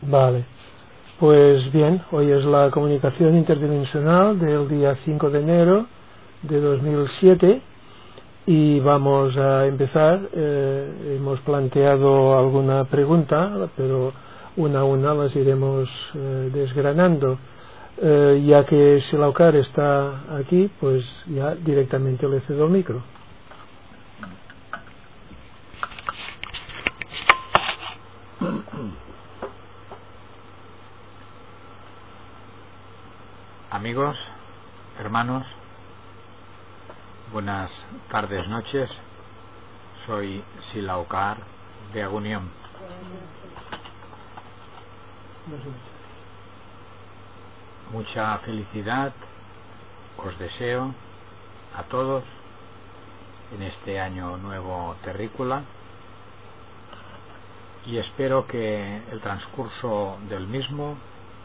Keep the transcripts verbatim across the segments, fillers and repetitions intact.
Vale, pues bien, hoy es la comunicación interdimensional del día cinco de enero de dos mil siete y vamos a empezar. Eh, hemos planteado alguna pregunta, pero una a una las iremos eh, desgranando. Eh, ya que Silaucar está aquí, pues ya directamente le cedo el micro. Amigos, hermanos, buenas tardes, noches. Soy Silaucar de Agunión. Mucha felicidad os deseo a todos en este año nuevo terrícola y espero que el transcurso del mismo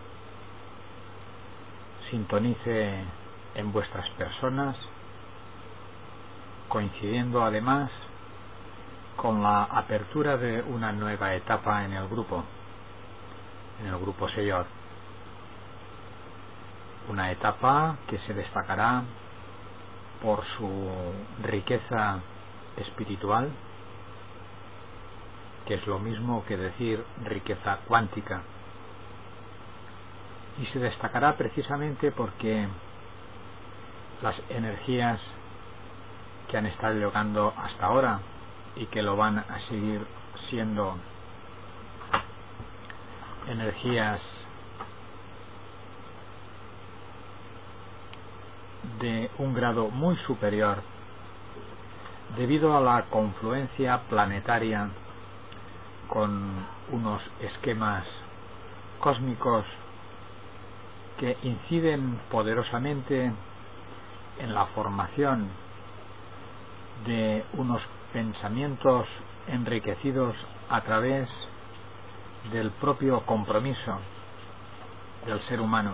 sintonice en vuestras personas, coincidiendo además con la apertura de una nueva etapa en el grupo, en el grupo Señor. Una etapa que se destacará por su riqueza espiritual, que es lo mismo que decir riqueza cuántica, y se destacará precisamente porque las energías que han estado llegando hasta ahora y que lo van a seguir siendo energías de un grado muy superior debido a la confluencia planetaria con unos esquemas cósmicos que inciden poderosamente en la formación de unos pensamientos enriquecidos a través del propio compromiso del ser humano.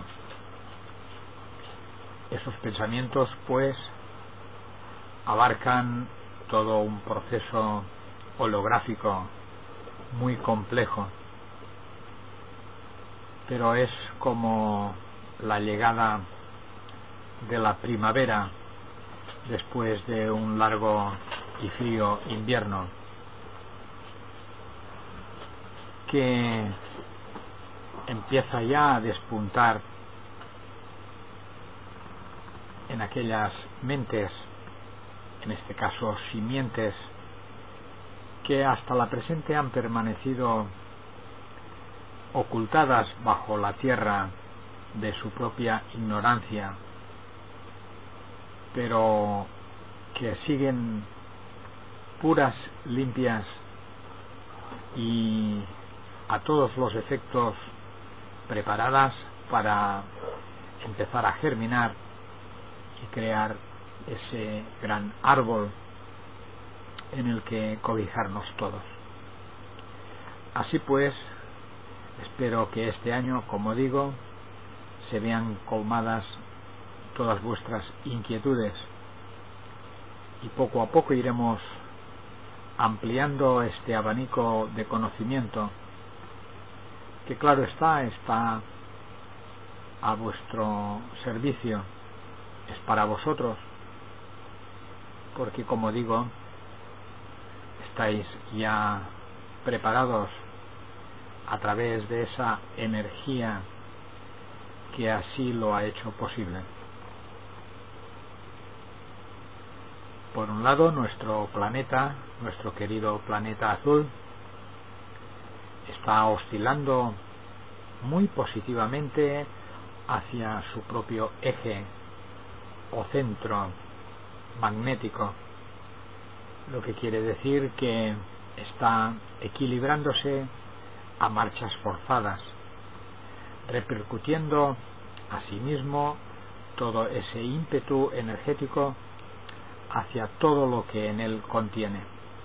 Esos pensamientos, pues, abarcan todo un proceso holográfico muy complejo, pero es como la llegada de la primavera después de un largo y frío invierno, que empieza ya a despuntar en aquellas mentes, en este caso simientes, que hasta la presente han permanecido ocultadas bajo la tierra de su propia ignorancia, pero que siguen puras, limpias y a todos los efectos preparadas para empezar a germinar y crear ese gran árbol en el que cobijarnos todos. Así pues, espero que este año, como digo, se vean colmadas todas vuestras inquietudes y poco a poco iremos ampliando este abanico de conocimiento que, claro está, está a vuestro servicio, es para vosotros, porque, como digo, estáis ya preparados a través de esa energía que así lo ha hecho posible. Por un lado, nuestro planeta, nuestro querido planeta azul, está oscilando muy positivamente hacia su propio eje o centro magnético, lo que quiere decir que está equilibrándose a marchas forzadas, repercutiendo asimismo todo ese ímpetu energético hacia todo lo que en él contiene.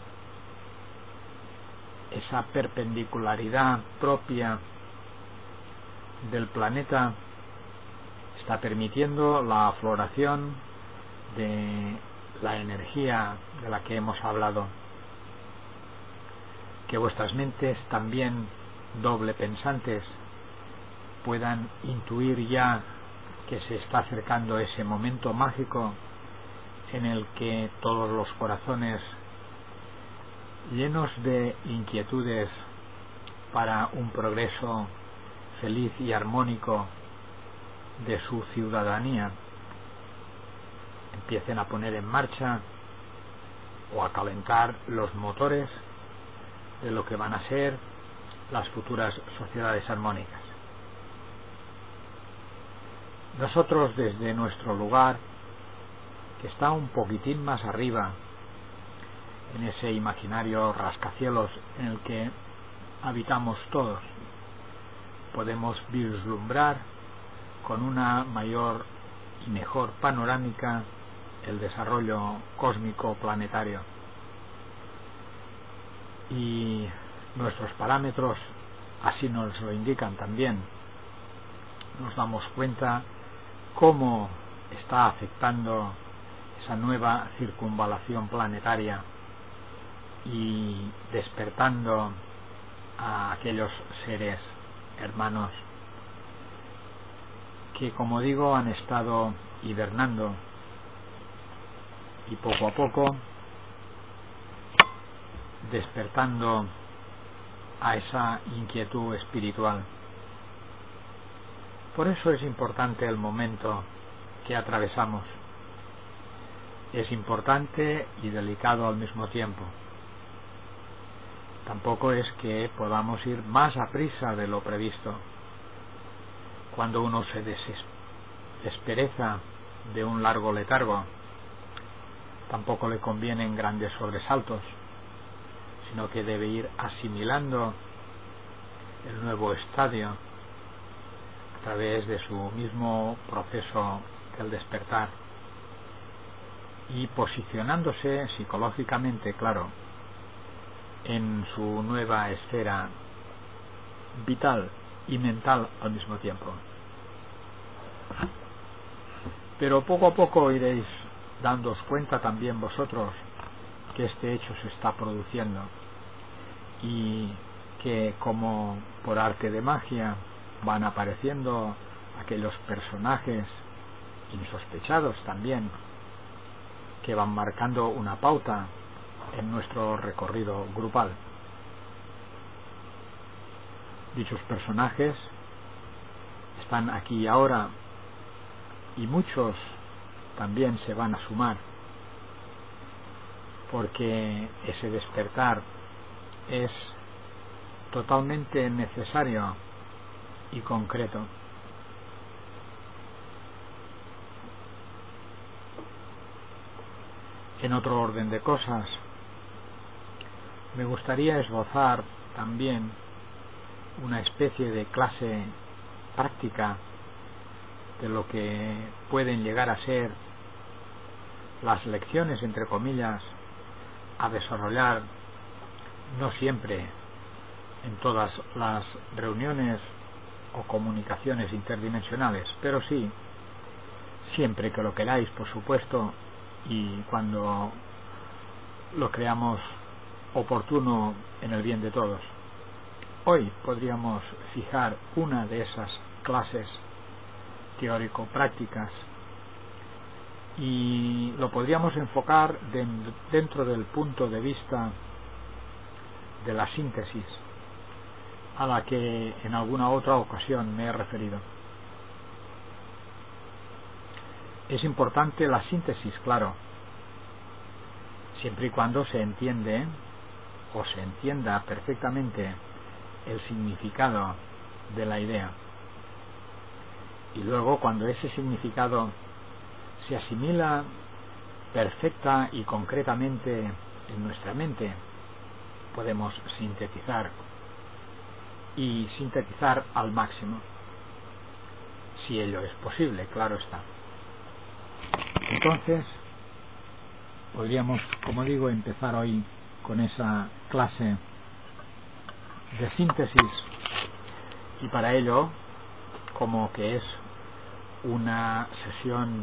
Esa perpendicularidad propia del planeta está permitiendo la floración de la energía de la que hemos hablado, que vuestras mentes también doble pensantes puedan intuir ya que se está acercando ese momento mágico en el que todos los corazones llenos de inquietudes para un progreso feliz y armónico de su ciudadanía empiecen a poner en marcha o a calentar los motores de lo que van a ser las futuras sociedades armónicas. Nosotros, desde nuestro lugar, que está un poquitín más arriba en ese imaginario rascacielos en el que habitamos todos, podemos vislumbrar con una mayor y mejor panorámica el desarrollo cósmico planetario, y nuestros parámetros así nos lo indican también. Nos damos cuenta cómo está afectando esa nueva circunvalación planetaria y despertando a aquellos seres hermanos que, como digo, han estado hibernando y poco a poco despertando a esa inquietud espiritual. Por eso es importante el momento que atravesamos. Es importante y delicado al mismo tiempo. Tampoco es que podamos ir más a prisa de lo previsto. Cuando uno se despereza de un largo letargo, tampoco le convienen grandes sobresaltos, sino que debe ir asimilando el nuevo estadio a través de su mismo proceso del despertar y posicionándose psicológicamente, claro, en su nueva esfera vital y mental al mismo tiempo. Pero poco a poco iréis dándoos cuenta también vosotros que este hecho se está produciendo y que, como por arte de magia, van apareciendo aquellos personajes insospechados también que van marcando una pauta en nuestro recorrido grupal. Dichos personajes están aquí y ahora, y muchos también se van a sumar, porque ese despertar es totalmente necesario y concreto. En otro orden de cosas, me gustaría esbozar también una especie de clase práctica de lo que pueden llegar a ser las lecciones, entre comillas, a desarrollar, no siempre en todas las reuniones o comunicaciones interdimensionales, pero sí siempre que lo queráis, por supuesto, y cuando lo creamos oportuno en el bien de todos. Hoy podríamos fijar una de esas clases teórico-prácticas y lo podríamos enfocar dentro del punto de vista de la síntesis a la que en alguna otra ocasión me he referido. Es importante la síntesis, claro, siempre y cuando se entiende o se entienda perfectamente el significado de la idea. Y luego, cuando ese significado se asimila perfecta y concretamente en nuestra mente, podemos sintetizar y sintetizar al máximo, si ello es posible, claro está. Entonces, podríamos, como digo, empezar hoy con esa clase de síntesis, y para ello, como que es una sesión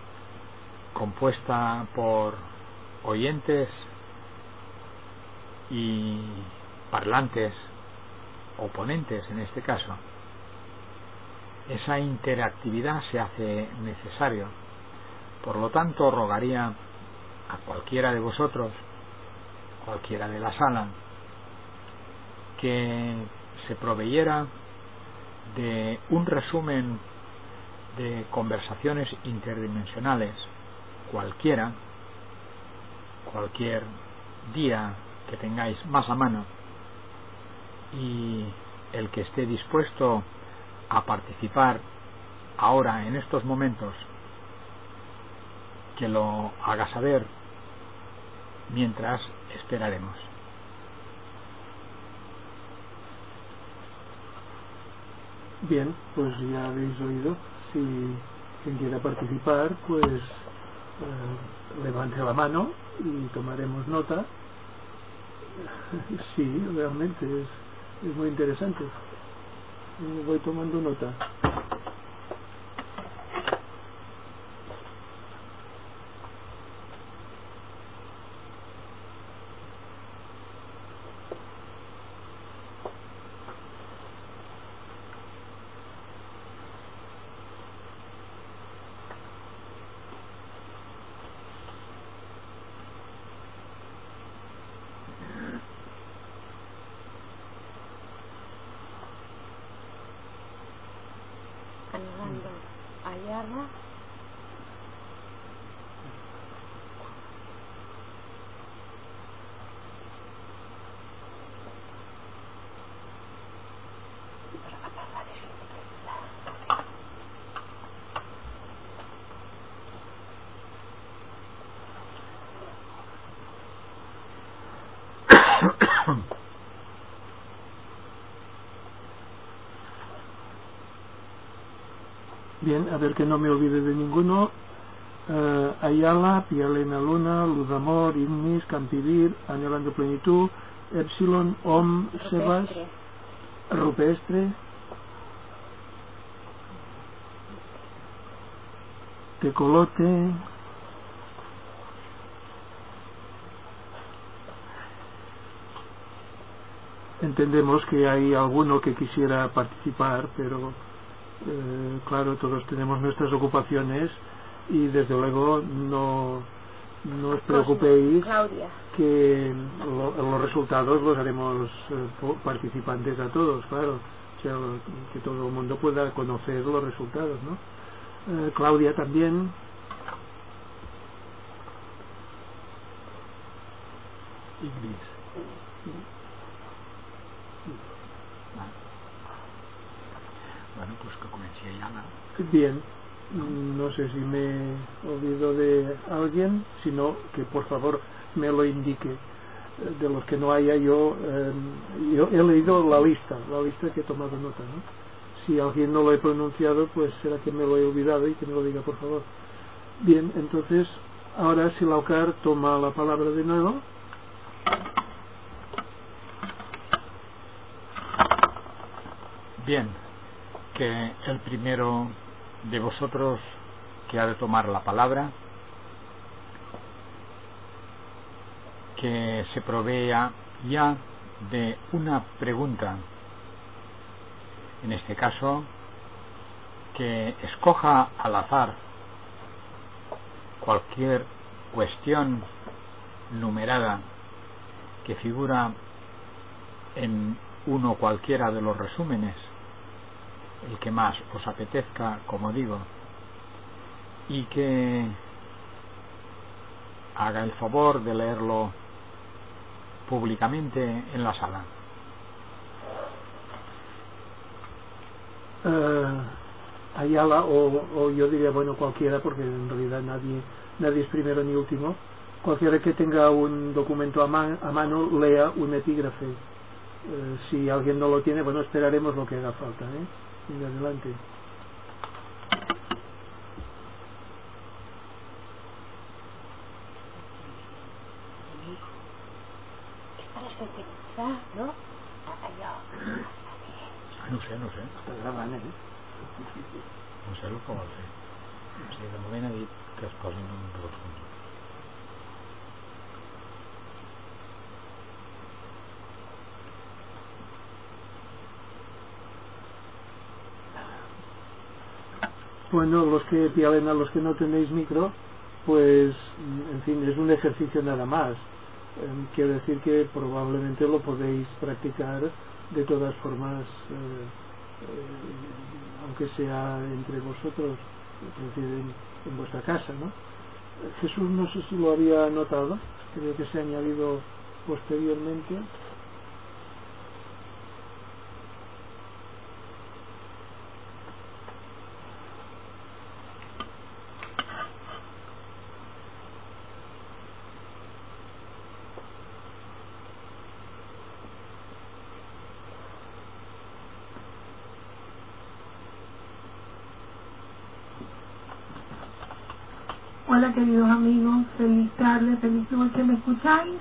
compuesta por oyentes y parlantes o ponentes en este caso, esa interactividad se hace necesario. Por lo tanto, rogaría a cualquiera de vosotros, cualquiera de la sala, que se proveyera de un resumen de conversaciones interdimensionales, cualquiera, cualquier día que tengáis más a mano, y el que esté dispuesto a participar ahora en estos momentos, que lo haga saber mientras esperaremos. Bien, pues ya habéis oído. Si quien quiera participar, pues eh, levante la mano y tomaremos nota. Sí, realmente es, es muy interesante. Eh, voy tomando nota. Ayala. Bien, a ver que no me olvide de ninguno. Uh, Ayala, Pialena Luna, Luz Amor, Ignis, Campivir, Anhelando Plenitud, Epsilon, Om, Sebas, Rupestre, Tecolote, entendemos que hay alguno que quisiera participar, pero eh, claro, todos tenemos nuestras ocupaciones y desde luego no, no os preocupéis, Claudia, que lo, los resultados los haremos eh, participantes a todos, claro, o sea, que todo el mundo pueda conocer los resultados, ¿no? Eh, Claudia también. Ignis. Bueno, pues que comencé Ayala. Bien, no sé si me olvido de alguien, sino que por favor me lo indique. De los que no haya, yo, eh, yo he leído la lista, la lista que he tomado nota, ¿no? Si alguien no lo he pronunciado, pues será que me lo he olvidado y que me lo diga, por favor. Bien, entonces, ahora Silaucar toma la palabra de nuevo. Bien, que el primero de vosotros que ha de tomar la palabra, que se provea ya de una pregunta, en este caso, que escoja al azar cualquier cuestión numerada que figura en uno cualquiera de los resúmenes, el que más os apetezca, como digo, y que haga el favor de leerlo públicamente en la sala. Uh, Ayala, o, o yo diría, bueno, cualquiera, porque en realidad nadie, nadie es primero ni último. Cualquiera que tenga un documento a, man, a mano, lea un epígrafe. Uh, si alguien no lo tiene, bueno, esperaremos lo que haga falta, ¿eh? Y adelante. ¿no? No sé, no sé. Està gravant, eh? No sé el que vol fer. O sigui, de moment ha dit que es posin un dos junts. Bueno, los que pialen a los que no tenéis micro, pues, en fin, es un ejercicio nada más. Eh, quiero decir que probablemente lo podéis practicar de todas formas, eh, eh, aunque sea entre vosotros, es decir, en, en vuestra casa, ¿no? Jesús, no sé si lo había notado, creo que se ha añadido posteriormente. Hola queridos amigos, feliz tarde, feliz noche, ¿me escucháis?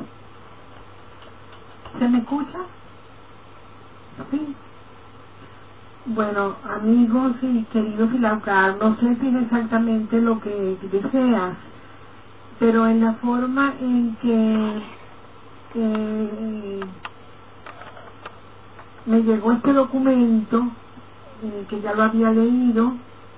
¿Se me escucha? Sí. Bueno, amigos y queridos Filaucar, no sé si es exactamente lo que deseas, pero en la forma en que eh, me llegó este documento, eh, que ya lo había leído,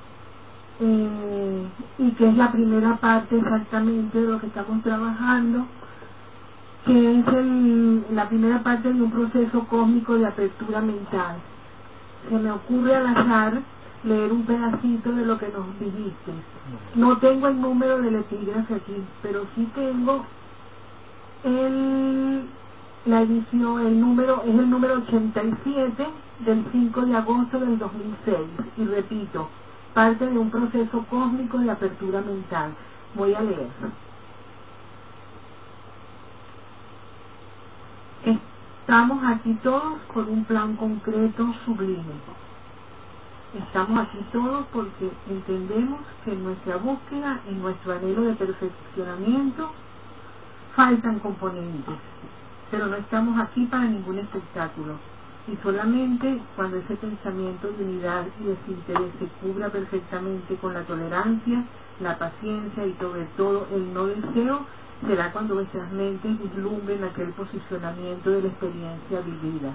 Eh, y que es la primera parte exactamente de lo que estamos trabajando, que es el, la primera parte de un proceso cósmico de apertura mental. Se me ocurre al azar leer un pedacito de lo que nos dijiste. No tengo el número del epígrafe aquí, pero sí tengo el, la edición, el número, es el número ochenta y siete del cinco de agosto del dos mil seis, y repito, parte de un proceso cósmico de apertura mental. Voy a leer. Estamos aquí todos por un plan concreto sublime. Estamos aquí todos porque entendemos que en nuestra búsqueda, en nuestro anhelo de perfeccionamiento, faltan componentes, pero no estamos aquí para ningún espectáculo. Y solamente cuando ese pensamiento de unidad y desinterés se cubra perfectamente con la tolerancia, la paciencia y sobre todo el no deseo, será cuando nuestras mentes vislumbren aquel posicionamiento de la experiencia vivida.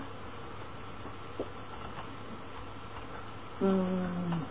Mm.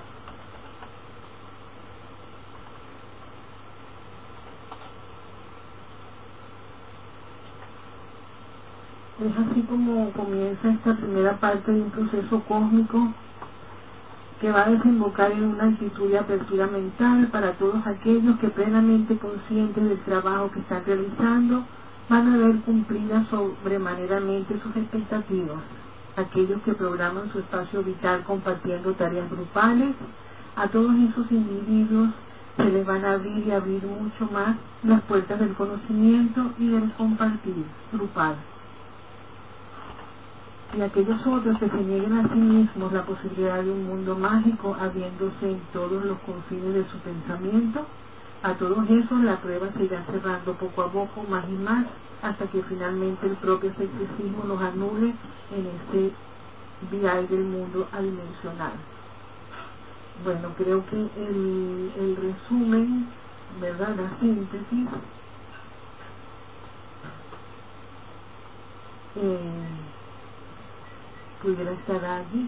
Es así como comienza esta primera parte de un proceso cósmico que va a desembocar en una actitud de apertura mental para todos aquellos que plenamente conscientes del trabajo que están realizando van a ver cumplidas sobremaneramente sus expectativas. Aquellos que programan su espacio vital compartiendo tareas grupales, a todos esos individuos se les van a abrir y abrir mucho más las puertas del conocimiento y del compartir grupal. Y aquellos otros que se nieguen a sí mismos la posibilidad de un mundo mágico habiéndose en todos los confines de su pensamiento, a todos esos la prueba se irá cerrando poco a poco más y más hasta que finalmente el propio escepticismo los anule en este viaje del mundo adimensional. Bueno, creo que el, el resumen, ¿verdad?, la síntesis, eh, pudiera estar allí.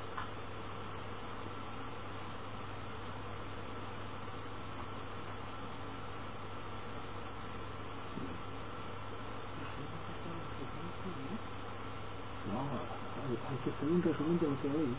No, hay, hay que hacer un resumen de lo que hay.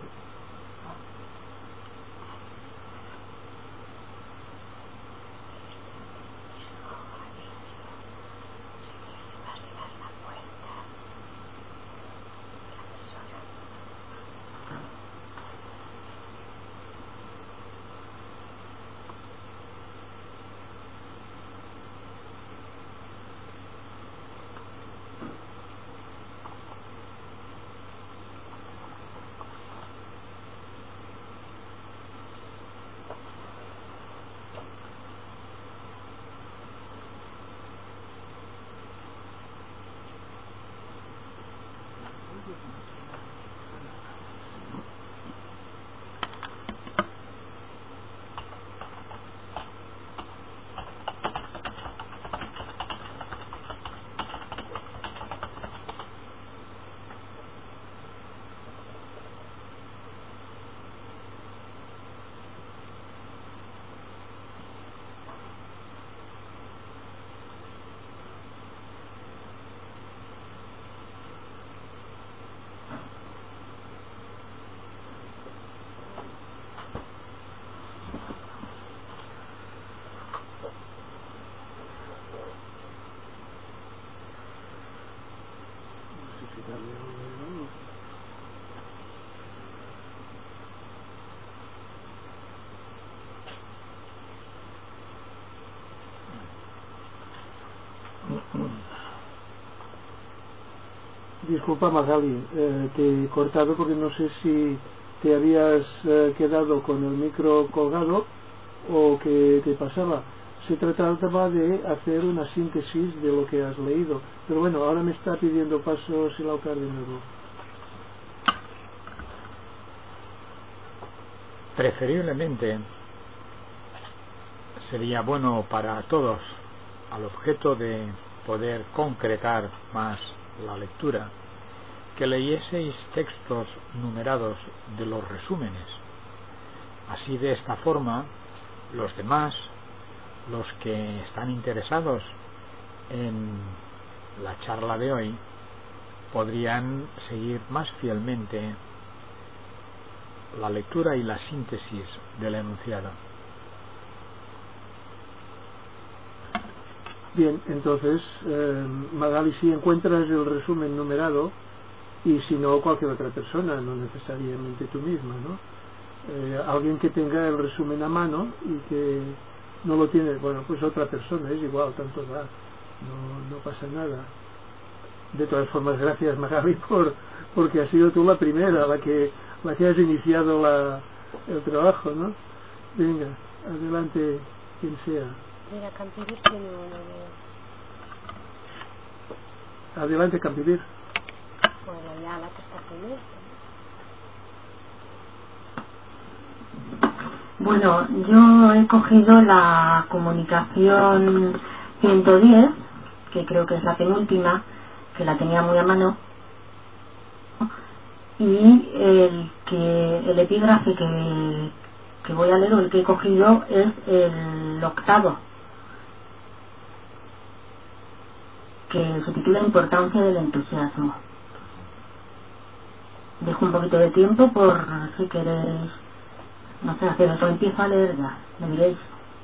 Disculpa, Magali, eh, te he cortado porque no sé si te habías eh, quedado con el micro colgado o qué te pasaba. Se trataba de hacer una síntesis de lo que has leído, pero bueno, ahora me está pidiendo paso Silaucar de nuevo. Preferiblemente sería bueno para todos, al objeto de poder concretar más la lectura, que leyeseis textos numerados de los resúmenes. Así, de esta forma, los demás, los que están interesados en la charla de hoy, podrían seguir más fielmente la lectura y la síntesis del enunciado. Bien, entonces, eh, Magali, si encuentras el resumen numerado, y si no, cualquier otra persona, no necesariamente tú misma, ¿no? Eh, alguien que tenga el resumen a mano y que no lo tiene, bueno, pues otra persona, es igual, tanto da, no, no pasa nada. De todas formas, gracias, Magali, por, porque has sido tú la primera, la que, la que has iniciado la, el trabajo, ¿no? Venga, adelante, quien sea. Mira, Campivir tiene uno de... Adelante, Campivir. Bueno, ya la que está primero. Bueno, yo he cogido la comunicación ciento diez, que creo que es la penúltima, que la tenía muy a mano, y el que el epígrafe que, que voy a leer, o el que he cogido, es el octavo, que se titula Importancia del entusiasmo. Dejo un poquito de tiempo por si queréis, no sé, hacer eso. Empiezo a leer ya, me diréis.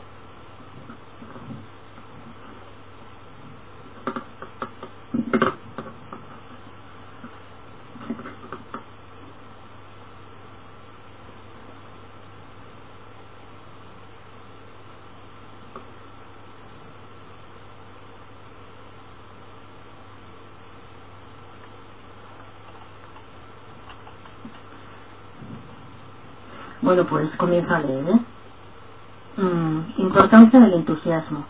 Bueno, pues comienzo a leer, ¿eh? Mm, importancia del entusiasmo.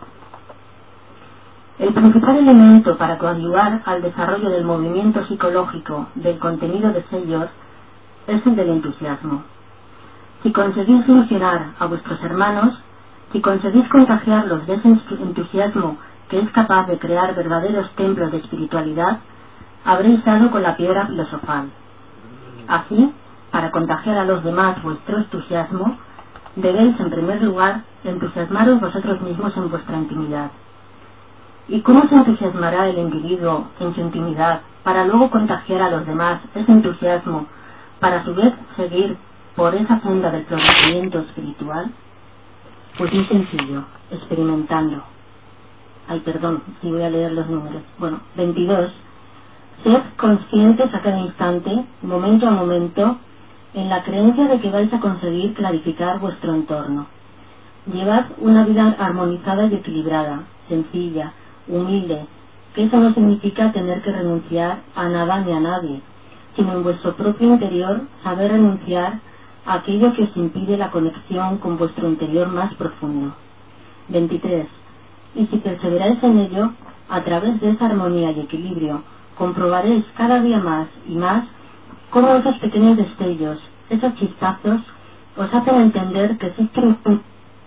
El principal elemento para coadyuvar al desarrollo del movimiento psicológico del contenido de Sellos es el del entusiasmo. Si conseguís ilusionar a vuestros hermanos, si conseguís contagiarlos de ese entusiasmo que es capaz de crear verdaderos templos de espiritualidad, habréis dado con la piedra filosofal. Así, para contagiar a los demás vuestro entusiasmo, debéis en primer lugar entusiasmaros vosotros mismos en vuestra intimidad. ¿Y cómo se entusiasmará el individuo en su intimidad para luego contagiar a los demás ese entusiasmo para a su vez seguir por esa senda del progresamiento espiritual? Pues muy sencillo, experimentando. Ay, perdón, si voy a leer los números. Bueno, veintidós. Sed conscientes a cada instante, momento a momento, en la creencia de que vais a conseguir clarificar vuestro entorno. Llevad una vida armonizada y equilibrada, sencilla, humilde, que eso no significa tener que renunciar a nada ni a nadie, sino en vuestro propio interior saber renunciar a aquello que os impide la conexión con vuestro interior más profundo. veintitrés. Y si perseveráis en ello, a través de esa armonía y equilibrio, comprobaréis cada día más y más cómo esos pequeños destellos, esos chispazos, os hacen entender que existe un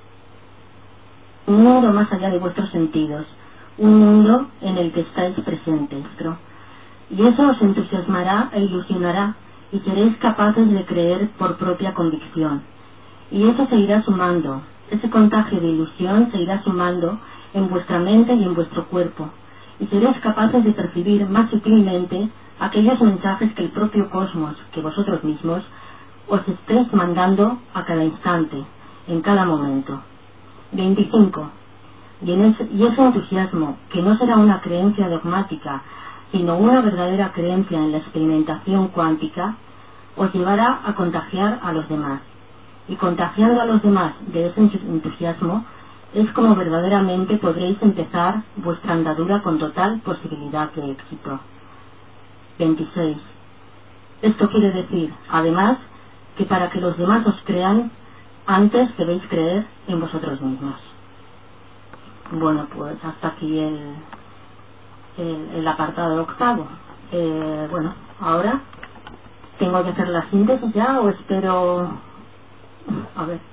mundo más allá de vuestros sentidos, un mundo en el que estáis presentes, ¿no? Y eso os entusiasmará e ilusionará, y seréis capaces de creer por propia convicción. Y eso se irá sumando, ese contagio de ilusión se irá sumando en vuestra mente y en vuestro cuerpo, y seréis capaces de percibir más sutilmente aquellos mensajes que el propio cosmos, que vosotros mismos, os estéis mandando a cada instante, en cada momento. veinticinco. Y, en ese, y ese entusiasmo, que no será una creencia dogmática, sino una verdadera creencia en la experimentación cuántica, os llevará a contagiar a los demás. Y contagiando a los demás de ese entusiasmo, es como verdaderamente podréis empezar vuestra andadura con total posibilidad de éxito. veintiséis. Esto quiere decir, además, que para que los demás os crean, antes debéis creer en vosotros mismos. Bueno, pues hasta aquí el, el, el apartado octavo. Eh, bueno, ahora tengo que hacer la síntesis ya o espero... A ver.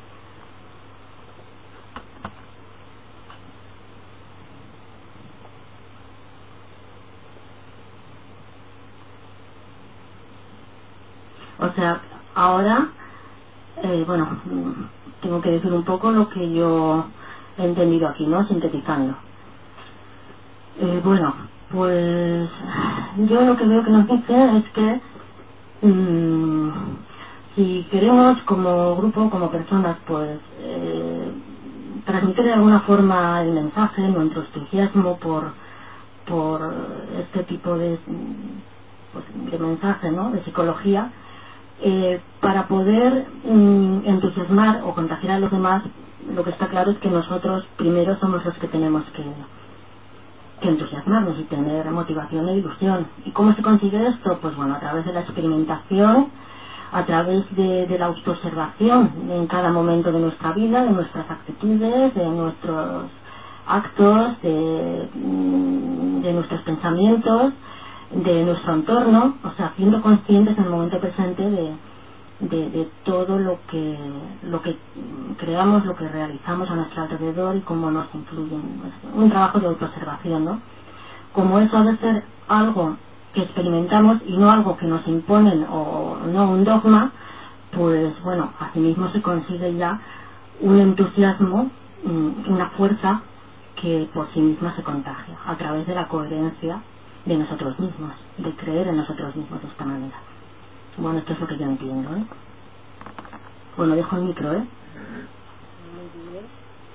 O sea, ahora, eh, bueno, tengo que decir un poco lo que yo he entendido aquí, ¿no? Sintetizando. Eh, bueno, pues yo lo que veo que nos dice es que mmm, si queremos como grupo, como personas, pues eh, transmitir de alguna forma el mensaje, nuestro entusiasmo por, por este tipo de, pues, de mensaje, ¿no? De psicología, Eh, para poder mm, entusiasmar o contagiar a los demás, lo que está claro es que nosotros primero somos los que tenemos que, que entusiasmarnos y tener motivación e ilusión. ¿Y cómo se consigue esto? Pues bueno, a través de la experimentación, a través de, de la autoobservación en cada momento de nuestra vida, de nuestras actitudes, de nuestros actos, de, de nuestros pensamientos, de nuestro entorno, o sea, siendo conscientes en el momento presente de, de, de todo lo que lo que creamos, lo que realizamos a nuestro alrededor y cómo nos influyen. Es un trabajo de autoobservación, ¿no? Como eso ha de ser algo que experimentamos y no algo que nos imponen o no un dogma, pues bueno, asimismo se consigue ya un entusiasmo, una fuerza que por sí misma se contagia a través de la coherencia de nosotros mismos, de creer en nosotros mismos de esta manera. Bueno, esto es lo que yo entiendo, ¿eh? Bueno, dejo el micro, ¿eh? Muy bien.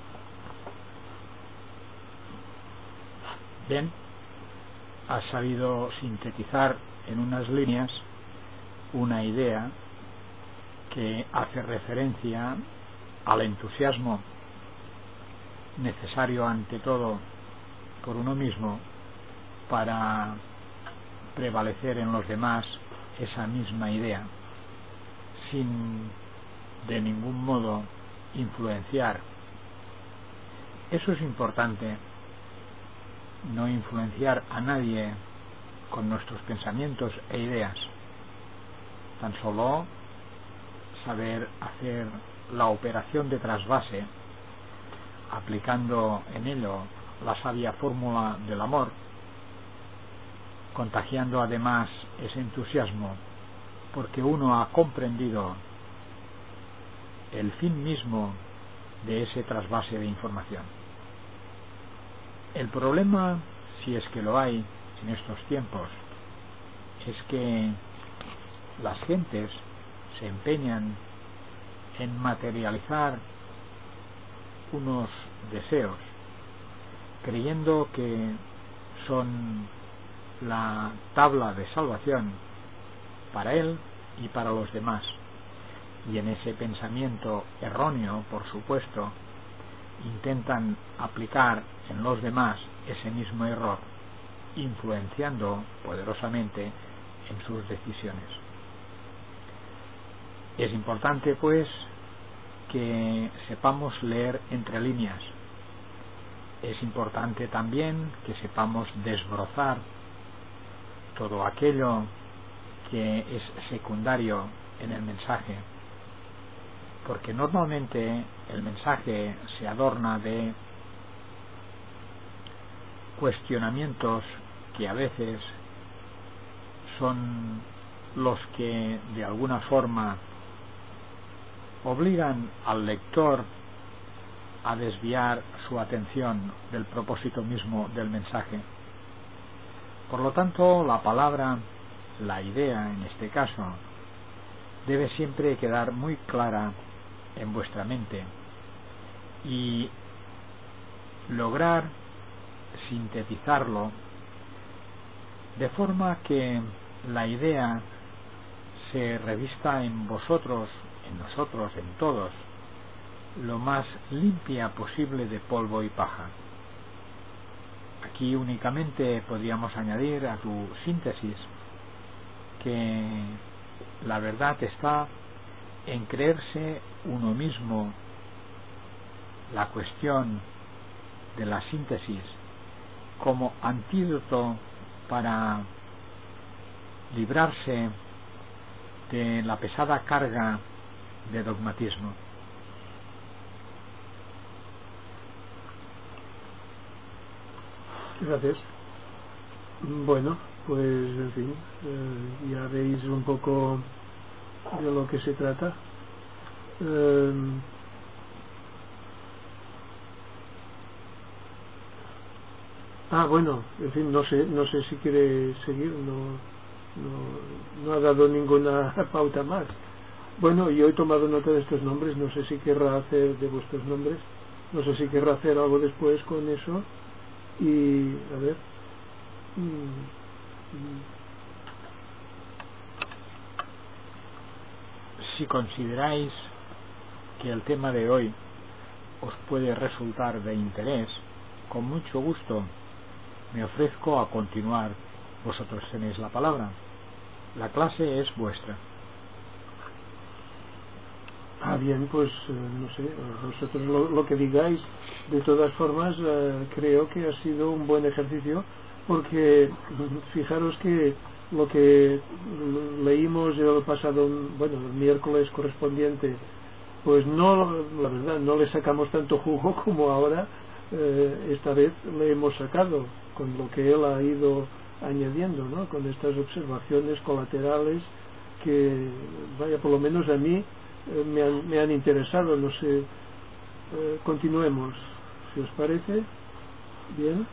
Bien, has sabido sintetizar en unas líneas una idea que hace referencia al entusiasmo necesario ante todo por uno mismo para prevalecer en los demás esa misma idea, sin de ningún modo influenciar. Eso es importante, no influenciar a nadie con nuestros pensamientos e ideas, tan solo saber hacer la operación de trasvase, aplicando en ello la sabia fórmula del amor, contagiando además ese entusiasmo porque uno ha comprendido el fin mismo de ese trasvase de información. El problema, si es que lo hay en estos tiempos, es que las gentes se empeñan en materializar unos deseos creyendo que son la tabla de salvación para él y para los demás, y en ese pensamiento erróneo, por supuesto, intentan aplicar en los demás ese mismo error, influenciando poderosamente en sus decisiones. Es importante, pues, que sepamos leer entre líneas. Es importante también que sepamos desbrozar todo aquello que es secundario en el mensaje, porque normalmente el mensaje se adorna de cuestionamientos que a veces son los que de alguna forma obligan al lector a desviar su atención del propósito mismo del mensaje. Por lo tanto, la palabra, la idea en este caso, debe siempre quedar muy clara en vuestra mente y lograr sintetizarlo de forma que la idea se revista en vosotros, en nosotros, en todos, lo más limpia posible de polvo y paja. Aquí únicamente podríamos añadir a tu síntesis que la verdad está en creerse uno mismo la cuestión de la síntesis como antídoto para librarse de la pesada carga de dogmatismo. Gracias. Bueno, pues en fin, eh, ya veis un poco de lo que se trata. Eh, ah, bueno, en fin, no sé, no sé si quiere seguir, no, no, no ha dado ninguna pauta más. Bueno, yo he tomado nota de estos nombres, no sé si querrá hacer de vuestros nombres, no sé si querrá hacer algo después con eso. Y a ver, si consideráis que el tema de hoy os puede resultar de interés, con mucho gusto me ofrezco a continuar. Vosotros tenéis la palabra, la clase es vuestra. Ah, bien, pues eh, no sé, vosotros lo, lo que digáis. De todas formas, eh, creo que ha sido un buen ejercicio, porque fijaros que lo que leímos el pasado, bueno, el miércoles correspondiente, pues no, la verdad, no le sacamos tanto jugo como ahora. Eh, esta vez le hemos sacado con lo que él ha ido añadiendo, ¿no? Con estas observaciones colaterales que, vaya, por lo menos a mí eh, me, han, me han interesado. No sé, eh, continuemos, si os parece bien.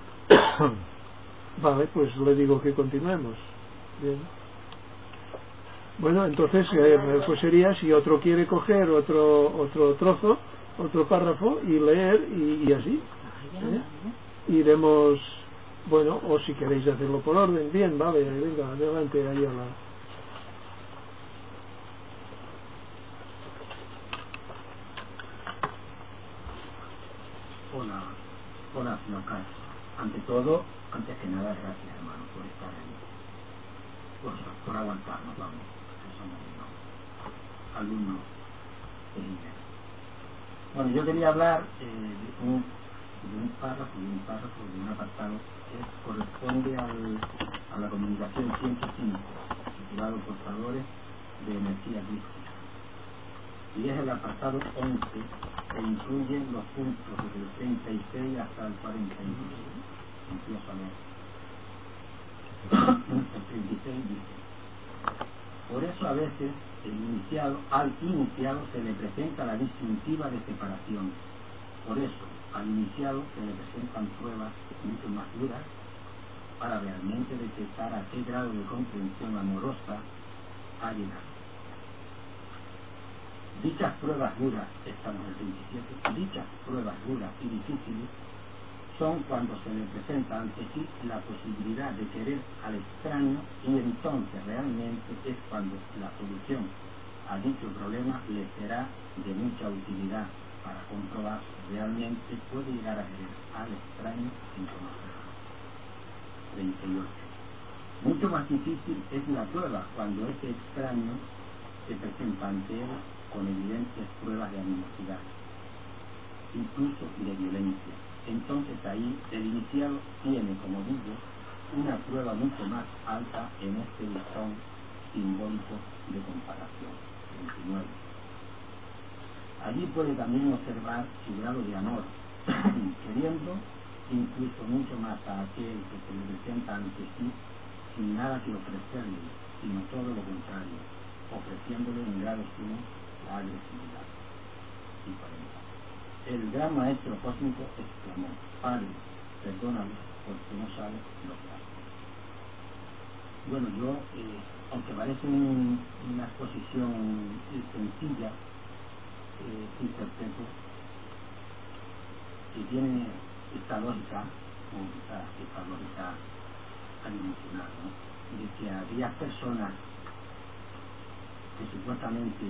Vale, pues le digo que continuemos. Bien. Bueno, entonces eh, pues sería, si otro quiere coger otro otro trozo, otro párrafo y leer y, y así ¿eh? Iremos, bueno, o si queréis hacerlo por orden, bien, vale, venga, adelante, ahí a la... Hola, hola, señor Carlos. Ante todo, antes que nada, gracias, hermano, por estar ahí, por, por aguantarnos, vamos, que somos unos alumnos de inglés. Bueno, yo quería hablar eh, de, un, de un párrafo, de un párrafo, de un apartado que corresponde al, a la comunicación ciento cinco, titulado Portadores de Energía Crística. Y es el apartado once, que incluye los puntos desde el treinta y seis hasta el cuarenta y uno. Empiezo a leer. El treinta y seis dice: por eso a veces el iniciado, al iniciado se le presenta la distintiva de separación. Por eso al iniciado se le presentan pruebas mucho más duras para realmente detectar a qué grado de comprensión amorosa ha llegado. Dichas pruebas duras, estamos en el veintisiete, dichas pruebas duras y difíciles son cuando se le presenta ante sí la posibilidad de querer al extraño, y entonces realmente es cuando la solución a dicho problema le será de mucha utilidad para comprobar si realmente puede llegar a querer al extraño sin conocerlo. treinta y ocho. Mucho más difícil es la prueba cuando ese extraño se presenta ante él con evidentes pruebas de animosidad, incluso de violencia. Entonces ahí el iniciado tiene, como digo, una prueba mucho más alta en este listón simbólico de comparación. treinta y nueve. Allí puede también observar su grado de amor, queriendo incluso mucho más a aquel que se le presenta ante sí sin nada que ofrecerle, sino todo lo contrario, ofreciéndole en grado sumo la agresividad. Y cuarenta. El gran maestro cósmico exclamó: Padre, perdóname porque no sabes lo que haces. Bueno, yo, eh, aunque parece un, una exposición sencilla, eh, interpreto que tiene esta lógica, o esta, esta lógica adimensional, ¿no? De que había personas que supuestamente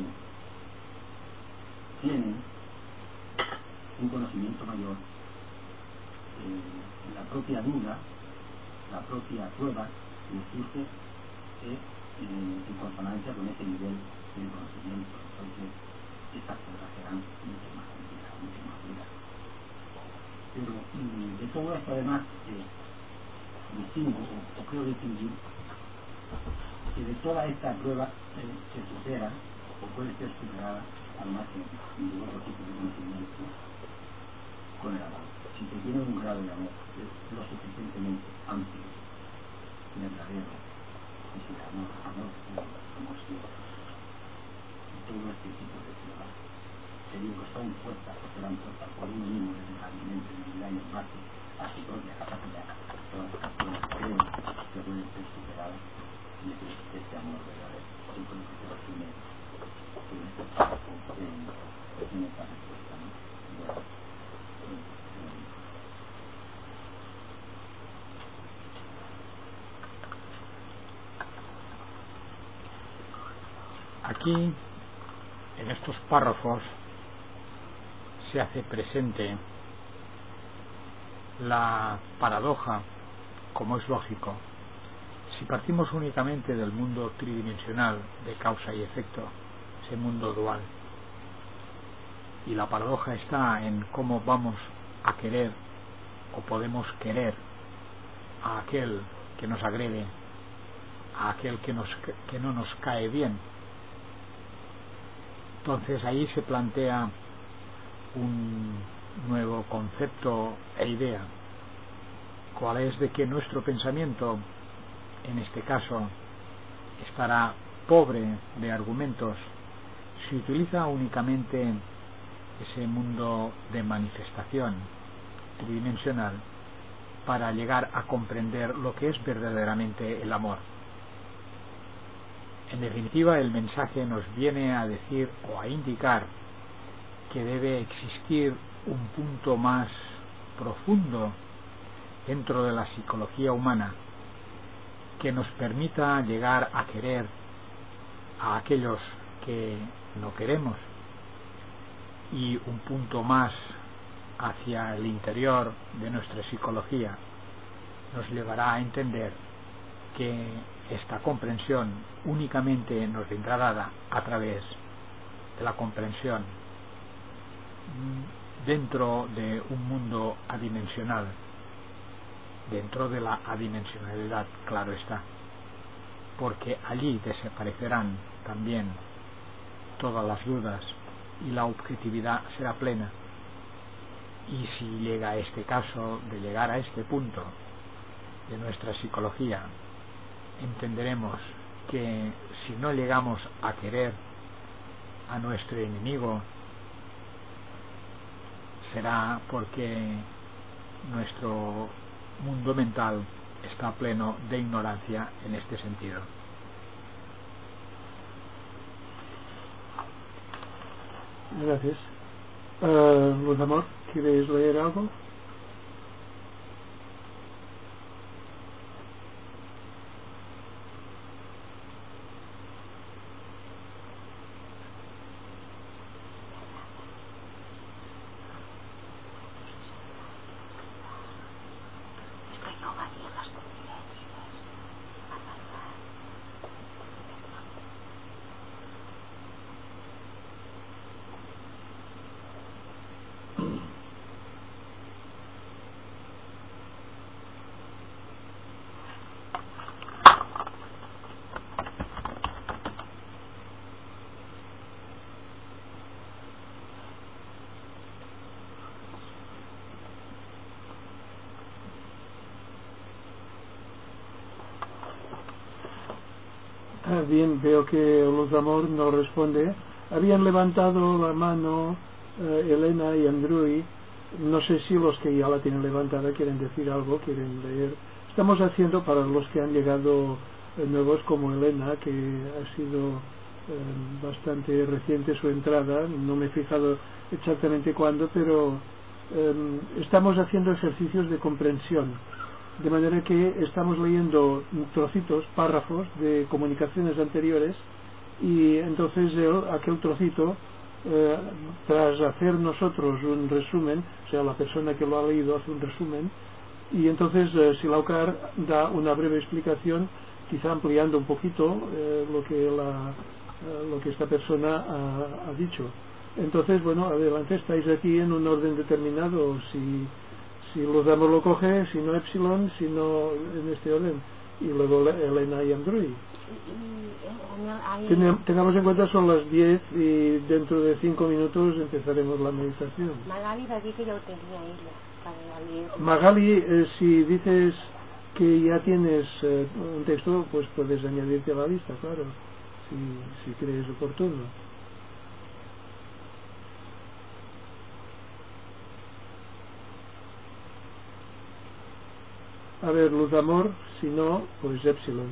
tienen un conocimiento mayor, eh, la propia duda, la propia prueba que surge es eh, en consonancia con ese nivel de conocimiento. Entonces estas cosas serán mucho más complejas, mucho más duras. Pero mm, de todo esto además eh, distingo o, o creo distinguir que de toda esta prueba eh, se supera o puede ser superada al máximo de otro tipo de conocimiento con el amor. Si se tiene un grado de amor es lo suficientemente amplio, verdadero, y si el amor, amor puro, amor ciego, y todo este tipo de pruebas, te digo que son puestas o serán puestas por uno mismo desde el alimento de mil años más a su propia capacidad. Todas estas pruebas creo que pueden ser superadas y ese, este amor verdadero. Yo creo que se resume en este trabajo en, en esta respuesta, ¿no? Bueno, aquí, en estos párrafos, se hace presente la paradoja, como es lógico. Si partimos únicamente del mundo tridimensional de causa y efecto, ese mundo dual, y la paradoja está en cómo vamos a querer o podemos querer a aquel que nos agrede, a aquel que, nos, que no nos cae bien. Entonces ahí se plantea un nuevo concepto e idea, cuál es de que nuestro pensamiento, en este caso, estará pobre de argumentos si utiliza únicamente ese mundo de manifestación tridimensional para llegar a comprender lo que es verdaderamente el amor. En definitiva, el mensaje nos viene a decir o a indicar que debe existir un punto más profundo dentro de la psicología humana que nos permita llegar a querer a aquellos que no queremos, y un punto más hacia el interior de nuestra psicología nos llevará a entender que esta comprensión únicamente nos vendrá dada a través de la comprensión dentro de un mundo adimensional, dentro de la adimensionalidad, claro está, porque allí desaparecerán también todas las dudas y la objetividad será plena. Y si llega a este caso de llegar a este punto de nuestra psicología, entenderemos que si no llegamos a querer a nuestro enemigo, será porque nuestro mundo mental está pleno de ignorancia en este sentido. Gracias. Uh, Luz Amor, ¿quieres leer algo? Ah, bien, veo que Luz Amor no responde. Habían levantado la mano eh, Elena y Andrui. No sé si los que ya la tienen levantada quieren decir algo, quieren leer. Estamos haciendo para los que han llegado eh, nuevos, como Elena, que ha sido eh, bastante reciente su entrada. No me he fijado exactamente cuándo, pero eh, estamos haciendo ejercicios de comprensión de manera que estamos leyendo trocitos, párrafos de comunicaciones anteriores, y entonces él, aquel trocito, eh, tras hacer nosotros un resumen, o sea, la persona que lo ha leído hace un resumen, y entonces eh, Silaucar da una breve explicación, quizá ampliando un poquito eh, lo que la, eh, lo que esta persona ha, ha dicho. Entonces, bueno, adelante, estáis aquí en un orden determinado, si si Luzamor lo coge, si no Epsilon, si no en este orden, y luego Elena y Andrui. Ten, tengamos en cuenta son las diez y dentro de cinco minutos empezaremos la meditación. Magali va a decir que ya lo tenía ella para leer. Magali, eh, si dices que ya tienes eh, un texto, pues puedes añadirte a la lista, claro, si, si crees oportuno. A ver, Luzamor, si no, pues Epsilon.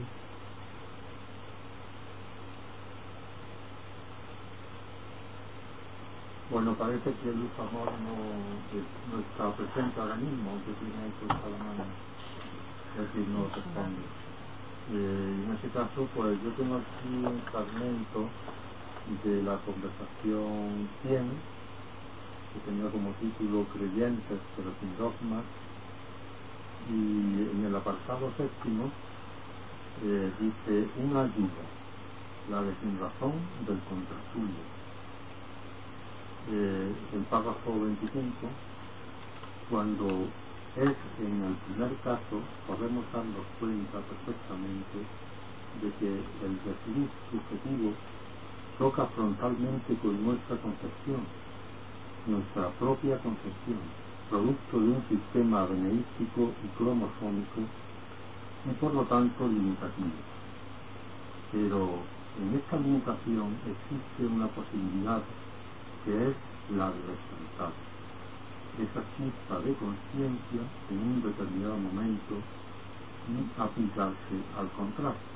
Bueno, parece que Luzamor no, no está presente ahora mismo, aunque tiene hecho a la mano, es decir, no responde. Eh, en ese caso, pues yo tengo aquí un fragmento de la conversación cien, que tenía como título Creyentes pero sin dogmas, y en el apartado séptimo eh, dice una ayuda, la desinrazón del contrastulio. Eh, el párrafo veinticinco, cuando es en el primer caso, podemos darnos cuenta perfectamente de que el decidir subjetivo choca frontalmente con nuestra concepción, nuestra propia concepción, producto de un sistema beneístico y cromosómico y por lo tanto limitativo. Pero en esta limitación existe una posibilidad que es la de despertar, esa chispa de conciencia en un determinado momento y aplicarse al contraste.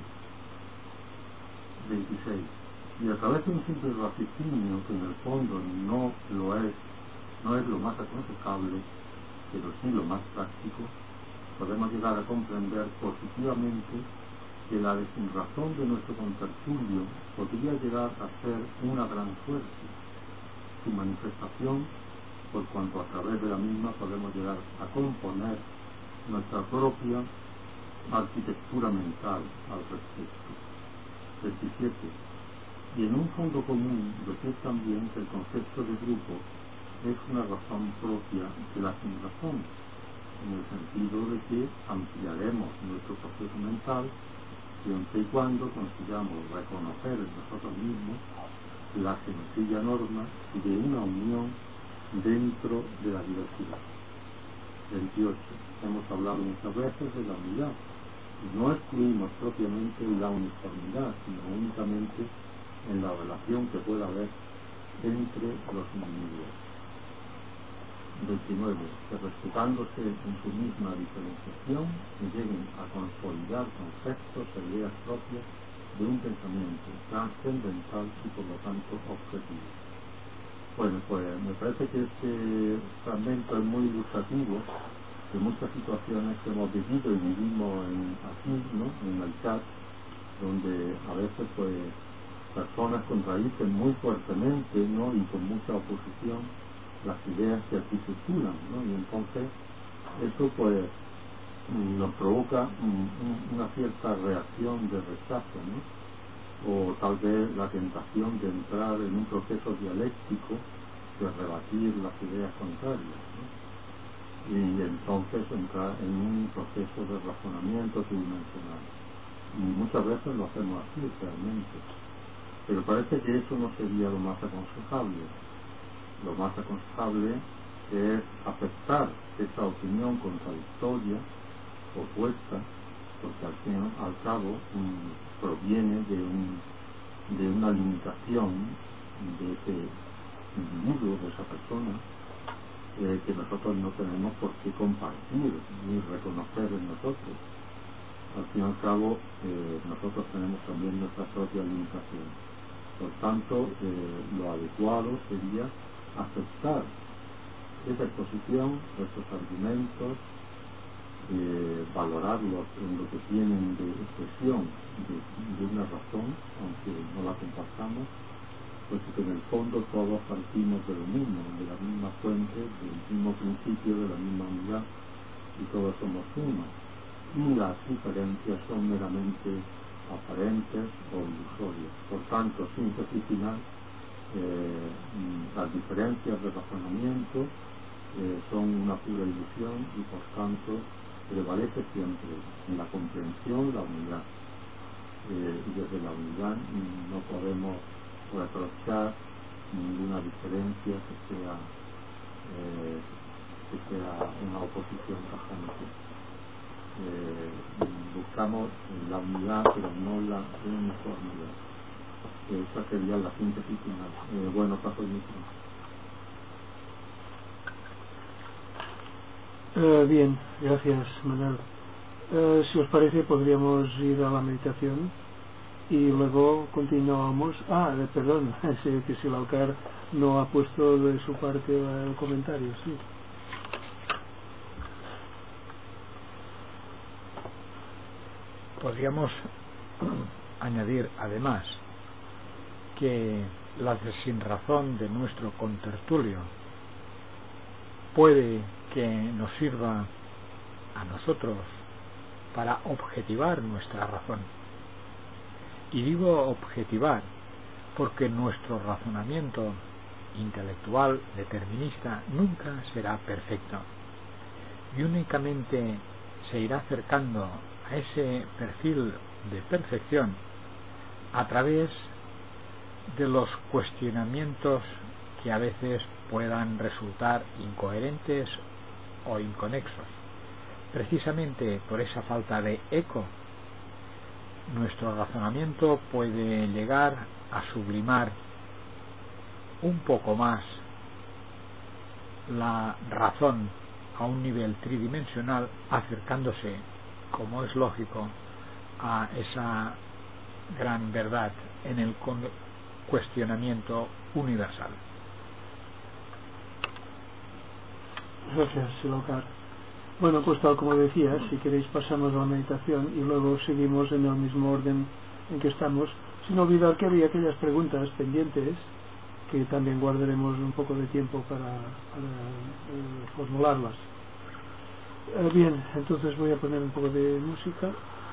veintiséis. Y a través de un simple raciocinio que en el fondo no lo es, no es lo más aconsejable, pero sí lo más práctico, podemos llegar a comprender positivamente que la desinrazón de nuestro contertulio podría llegar a ser una gran suerte, su manifestación, por cuanto a través de la misma podemos llegar a componer nuestra propia arquitectura mental al respecto. veintisiete. Y en un fondo común decir también que el concepto de grupo es una razón propia de la sinrazón, en el sentido de que ampliaremos nuestro proceso mental siempre y cuando consigamos reconocer en nosotros mismos la sencilla norma de una unión dentro de la diversidad. veintiocho. Hemos hablado muchas veces de la unidad, y no excluimos propiamente la uniformidad, sino únicamente en la relación que pueda haber entre los individuos. veintinueve. Que respetándose en su misma diferenciación lleguen a consolidar conceptos e ideas propias de un pensamiento trascendental y por lo tanto objetivo. Bueno, pues me parece que este fragmento es muy ilustrativo de muchas situaciones que hemos vivido y vivimos en, aquí, ¿no?, en el chat, donde a veces pues personas contradicen muy fuertemente, ¿no?, y con mucha oposición las ideas que aquí circulan, ¿no? Y entonces eso pues nos provoca un, una cierta reacción de rechazo, ¿no?, o tal vez la tentación de entrar en un proceso dialéctico de rebatir las ideas contrarias, ¿no?, y entonces entrar en un proceso de razonamiento tridimensional. Y muchas veces lo hacemos así realmente, pero parece que eso no sería lo más aconsejable. Lo más aconsejable es aceptar esa opinión contradictoria, opuesta, porque al fin y al cabo um, proviene de, un, de una limitación de ese individuo, de esa persona, eh, que nosotros no tenemos por qué compartir ni reconocer en nosotros. Al fin y al cabo, eh, nosotros tenemos también nuestra propia limitación. Por tanto, eh, lo adecuado sería aceptar esa exposición, estos argumentos, eh, valorarlos en lo que tienen de expresión de, de una razón, aunque no la compartamos, pues que en el fondo todos partimos de lo mismo, de la misma fuente, del mismo principio, de la misma unidad, y todos somos uno. Y las diferencias son meramente aparentes o ilusorias. Por tanto, síntesis final, eh, las diferencias de razonamiento eh, son una pura ilusión y por tanto prevalece siempre en la comprensión la unidad. Eh, y desde la unidad no podemos reprochar ninguna diferencia que sea eh, que sea una oposición tajante. Eh, buscamos la unidad pero no la uniformidad. Esa sería la síntesis final. Eh, bueno, paso el micro. Eh, bien, gracias, Manuel. Eh, si os parece, podríamos ir a la meditación y luego continuamos. Ah, eh, perdón, sé que si el Alcar no ha puesto de su parte el comentario, sí. Podríamos añadir además que la desinrazón de nuestro contertulio puede que nos sirva a nosotros para objetivar nuestra razón. Y digo objetivar porque nuestro razonamiento intelectual determinista nunca será perfecto y únicamente se irá acercando a ese perfil de perfección a través de los cuestionamientos que a veces puedan resultar incoherentes o inconexos. Precisamente por esa falta de eco, nuestro razonamiento puede llegar a sublimar un poco más la razón a un nivel tridimensional, acercándose, como es lógico, a esa gran verdad en el cuestionamiento universal. Gracias, Silokar. Bueno, pues tal como decía, si queréis pasamos a la meditación y luego seguimos en el mismo orden en que estamos, sin olvidar que había aquellas preguntas pendientes que también guardaremos un poco de tiempo para, para eh, formularlas. Eh, bien, entonces voy a poner un poco de música.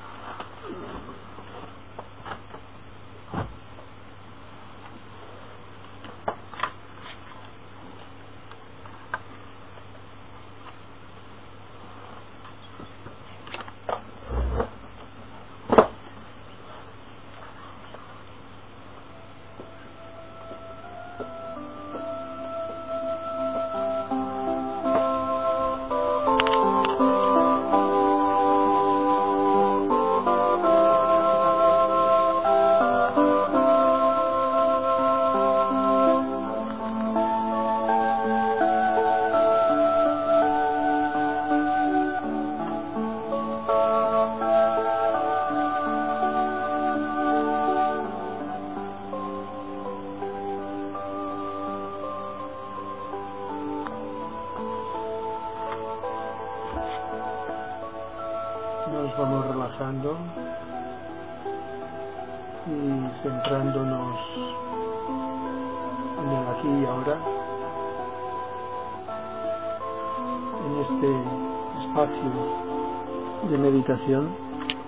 Nos vamos relajando y centrándonos en el aquí y ahora, en este espacio de meditación.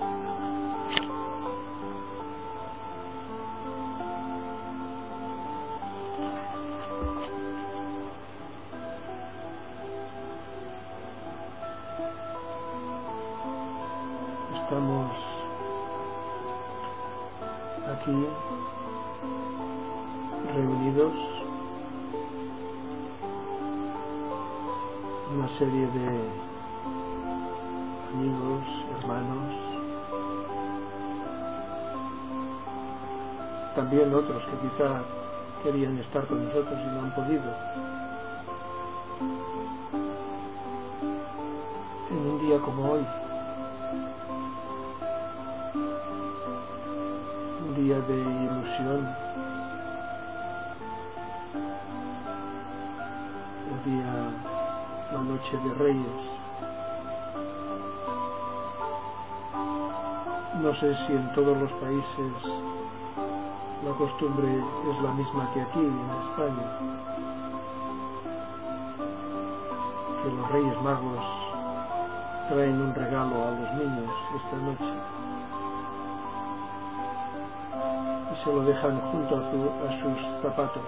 Estamos aquí reunidos una serie de amigos, hermanos, también otros que quizá querían estar con nosotros y no han podido, en un día como hoy. Día de ilusión, el día, la noche de Reyes, No sé si en todos los países la costumbre es la misma que aquí en España, que los Reyes Magos traen un regalo a los niños esta noche y se lo dejan junto a, su, a sus zapatos.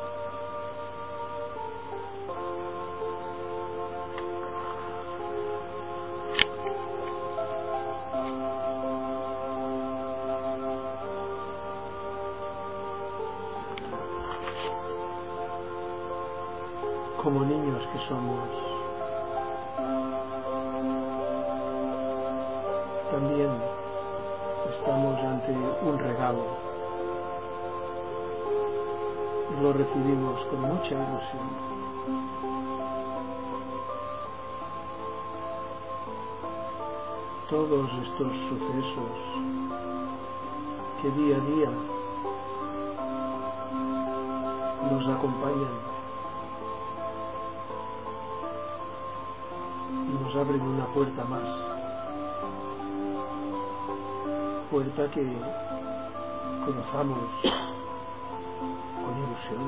Como niños que somos, también estamos ante un regalo y lo recibimos con mucha ilusión. Todos estos sucesos que día a día nos acompañan nos abren una puerta más, puerta que cruzamos con ilusión,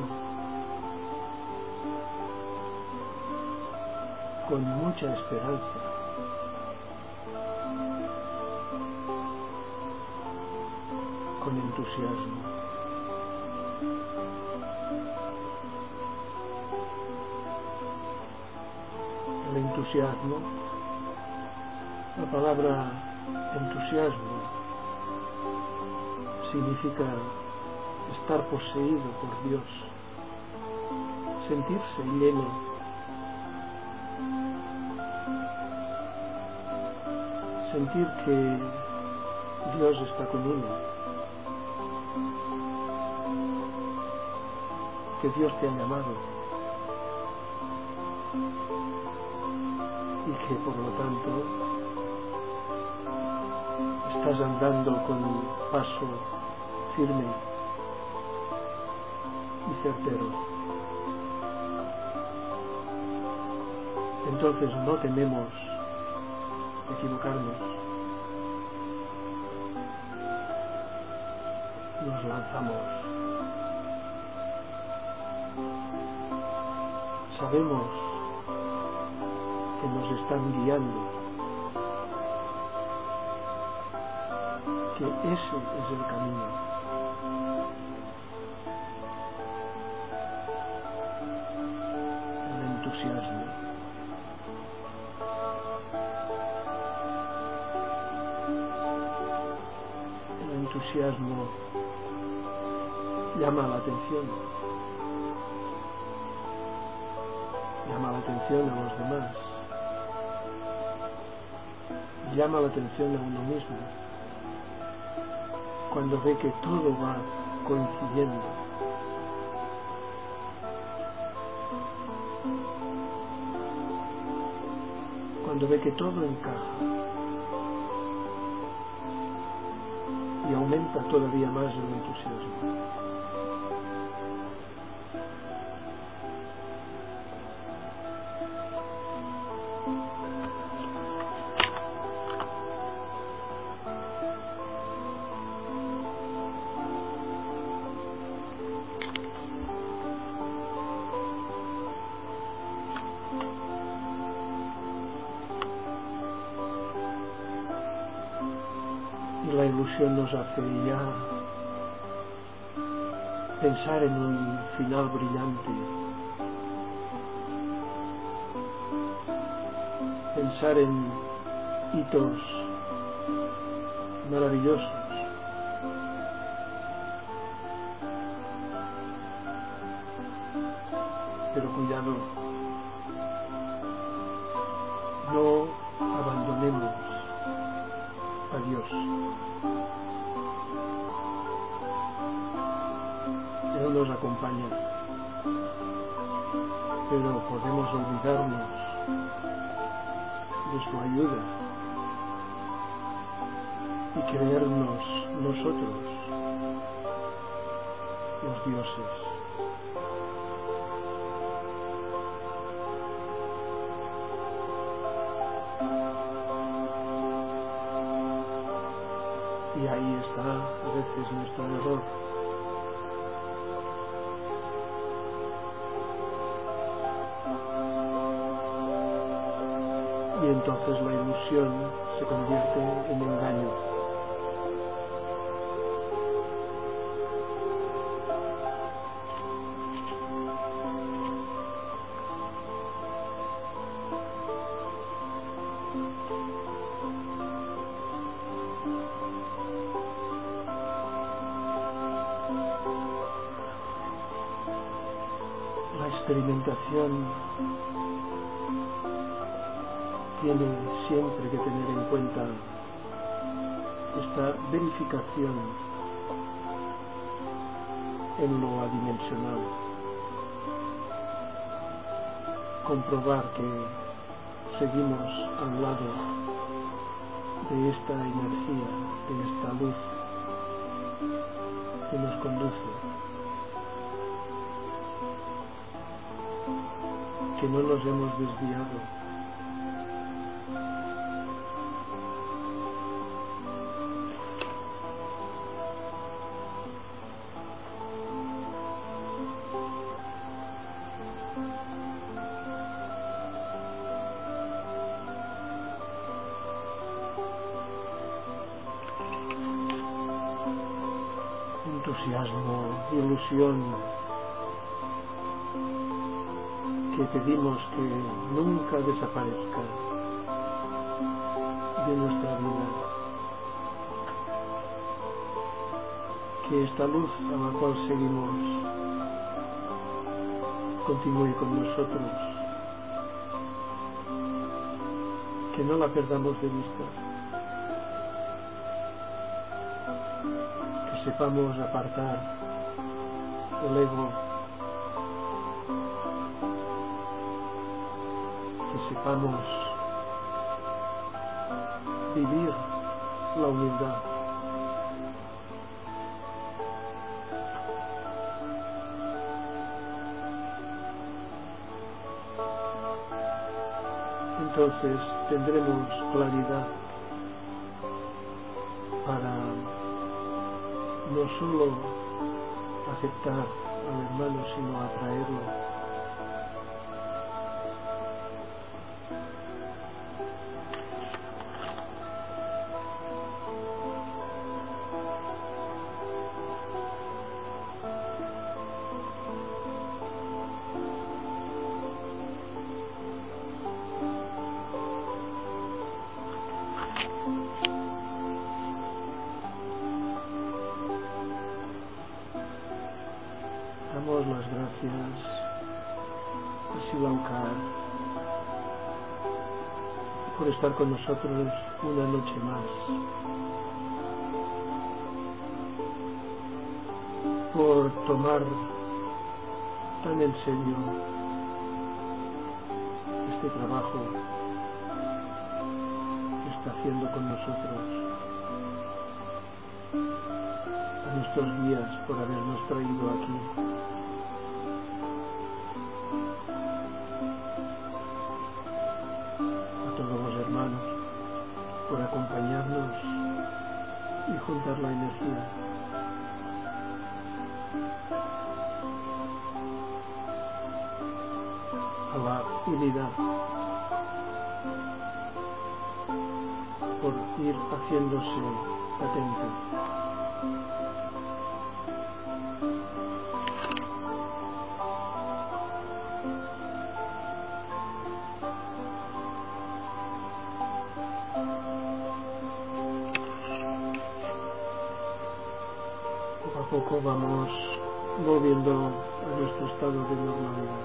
con mucha esperanza, con entusiasmo. El entusiasmo, la palabra entusiasmo significa estar poseído por Dios, sentirse lleno, sentir que Dios está con uno, que Dios te ha llamado y que por lo tanto estás andando con paso firme y certero. Entonces no tememos equivocarnos, nos lanzamos. Sabemos que nos están guiando, que ese es el camino. El entusiasmo. El entusiasmo llama la atención. Llama la atención a los demás, llama la atención a uno mismo, cuando ve que todo va coincidiendo, cuando ve que todo encaja y aumenta todavía más el entusiasmo. La ilusión nos hace ya pensar en un final brillante, pensar en hitos maravillosos, pero cuidado, no abandonemos a Dios. Él nos acompaña, pero podemos olvidarnos de su ayuda y creernos nosotros los dioses. es nuestro error. Y entonces la ilusión se convierte en engaño. La experimentación tiene siempre que tener en cuenta esta verificación en lo adimensional, comprobar que seguimos al lado de esta energía, de esta luz que nos conduce, que no nos hemos desviado. Entusiasmo, ilusión, que pedimos que nunca desaparezca de nuestra vida, que esta luz a la cual seguimos continúe con nosotros, que no la perdamos de vista, que sepamos apartar el ego, que sepamos vivir la humildad. Entonces tendremos claridad para no solo aceptar al hermano, sino atraerlo. Damos las gracias a Sivankar por estar con nosotros una noche más, por tomar tan en serio este trabajo que está haciendo con nosotros, a nuestros guías por habernos traído aquí. Por acompañarnos y juntar la energía. A la unidad, por ir haciéndose patente. Poco a poco vamos volviendo a nuestro estado de normalidad.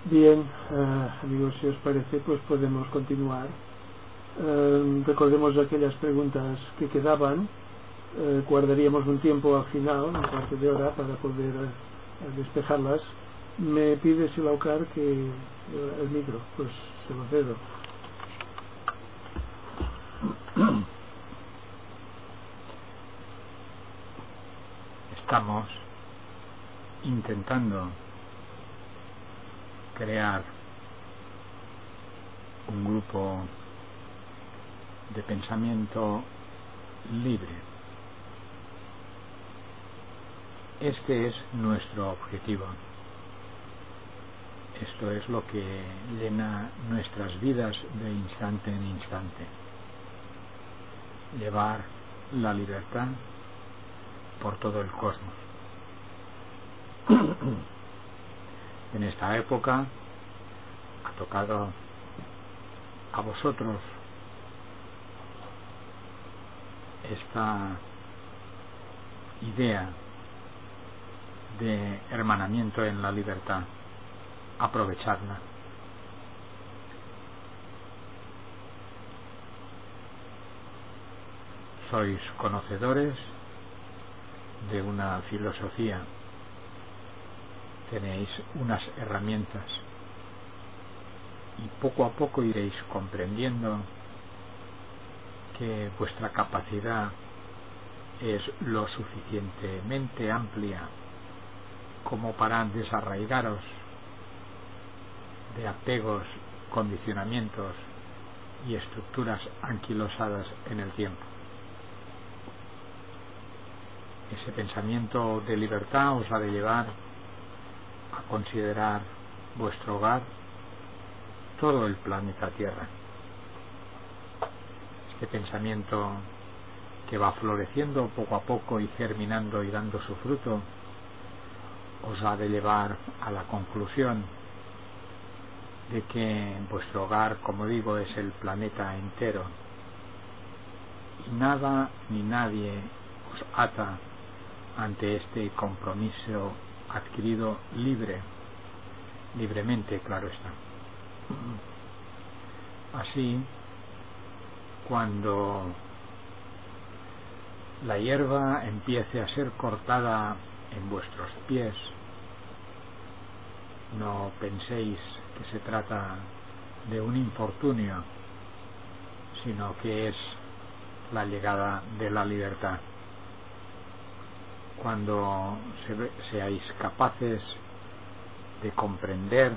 Bien, eh, amigos, si os parece, pues podemos continuar. Eh, recordemos aquellas preguntas que quedaban. Eh, guardaríamos un tiempo al final, un cuarto de hora, para poder eh, despejarlas. Me pide Silaucar que eh, el micro, pues se lo cedo. Estamos intentando crear un grupo de pensamiento libre. Este es nuestro objetivo. Esto es lo que llena nuestras vidas de instante en instante. Llevar la libertad por todo el cosmos. En esta época ha tocado a vosotros esta idea de hermanamiento en la libertad. Aprovechadla. Sois conocedores de una filosofía, tenéis unas herramientas y poco a poco iréis comprendiendo que vuestra capacidad es lo suficientemente amplia como para desarraigaros de apegos, condicionamientos y estructuras anquilosadas en el tiempo. Ese pensamiento de libertad os ha de llevar a considerar vuestro hogar, todo el planeta Tierra. Este pensamiento que va floreciendo poco a poco y germinando y dando su fruto, os ha de llevar a la conclusión de que vuestro hogar, como digo, es el planeta entero y nada ni nadie os ata ante este compromiso adquirido libre, libremente, claro está. Así, cuando la hierba empiece a ser cortada en vuestros pies, no penséis que se trata de un infortunio, sino que es la llegada de la libertad. Cuando se, seáis capaces de comprender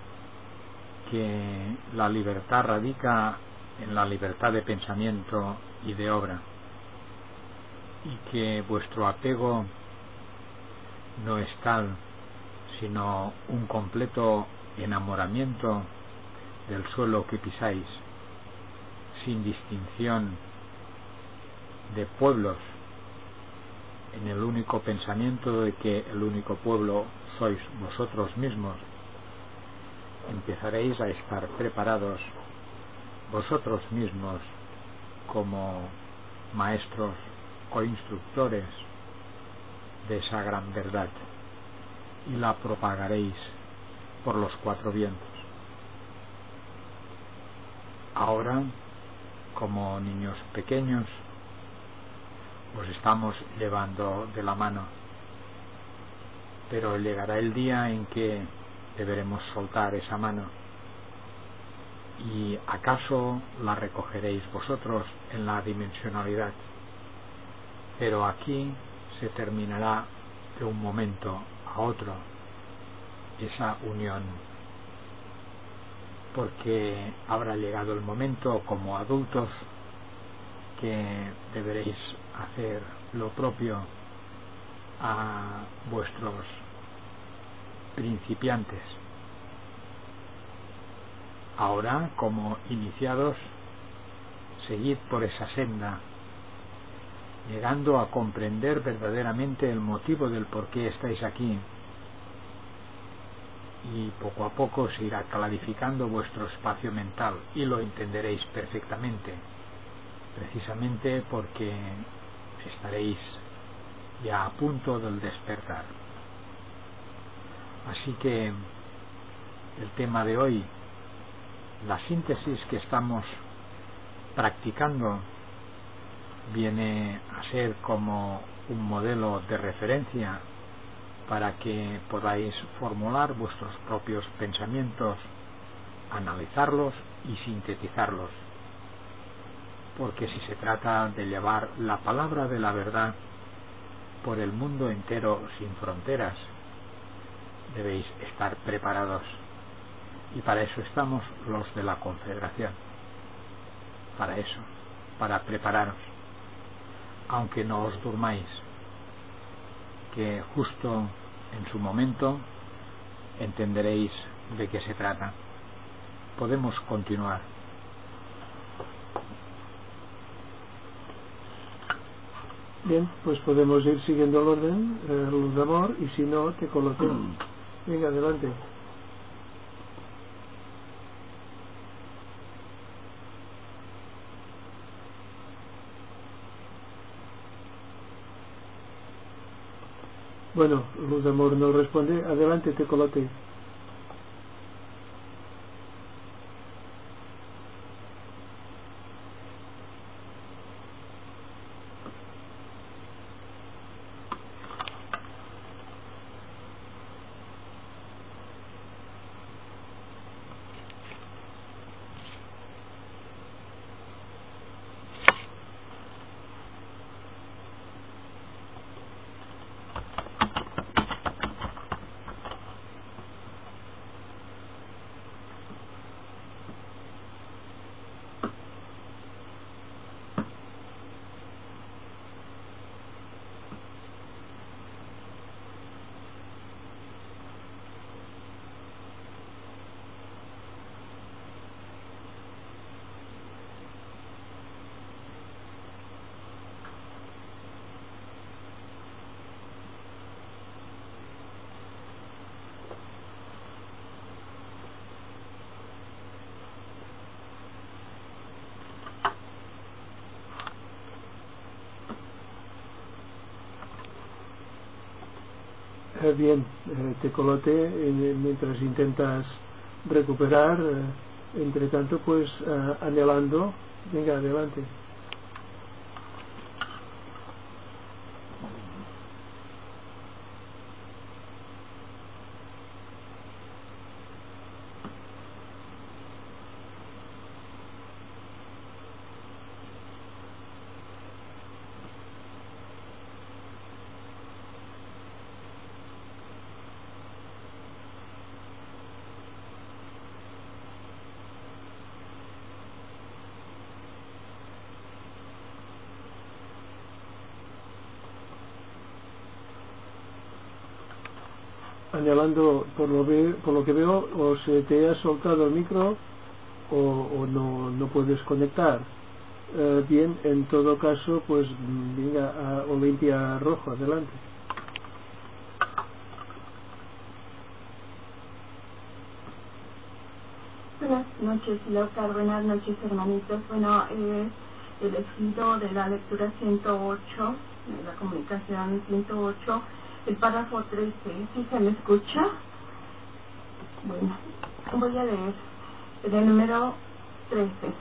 que la libertad radica en la libertad de pensamiento y de obra, y que vuestro apego no es tal, sino un completo enamoramiento del suelo que pisáis, sin distinción de pueblos, en el único pensamiento de que el único pueblo sois vosotros mismos, empezaréis a estar preparados vosotros mismos como maestros o instructores de esa gran verdad, y la propagaréis por los cuatro vientos. Ahora, como niños pequeños, os estamos llevando de la mano, pero llegará el día en que deberemos soltar esa mano, y acaso la recogeréis vosotros en la dimensionalidad, pero aquí se terminará de un momento a otro esa unión, porque habrá llegado el momento como adultos que deberéis hacer lo propio a vuestros principiantes. Ahora, como iniciados, seguid por esa senda, llegando a comprender verdaderamente el motivo del por qué estáis aquí, y poco a poco se irá clarificando vuestro espacio mental y lo entenderéis perfectamente, precisamente porque estaréis ya a punto del despertar. Así que el tema de hoy, la síntesis que estamos practicando viene a ser como un modelo de referencia para que podáis formular vuestros propios pensamientos, analizarlos y sintetizarlos. Porque si se trata de llevar la palabra de la verdad por el mundo entero sin fronteras, debéis estar preparados. Y para eso estamos los de la Confederación. Para eso, para prepararos. Aunque no os durmáis, que justo en su momento entenderéis de qué se trata. Podemos continuar. Bien, pues podemos ir siguiendo el orden, eh, luz de amor, y si no, te coloqué. Venga, adelante. Bueno, luz de amor no responde. Adelante, te coloqué. Eh, bien, eh, te colote eh, mientras intentas recuperar, eh, entre tanto pues eh, anhelando. Venga, adelante. Anhelando, por lo, ve, por lo que veo, o se te ha soltado el micro o, o no, no puedes conectar. Eh, bien, en todo caso, pues venga, a Olimpia Rojo, adelante. Buenas noches, Leocar, buenas noches, hermanitos. Bueno, eh, el elegido de la lectura ciento ocho, de la comunicación ciento ocho, el párrafo trece. ¿Sí se me escucha? Bueno, voy a leer el número trece.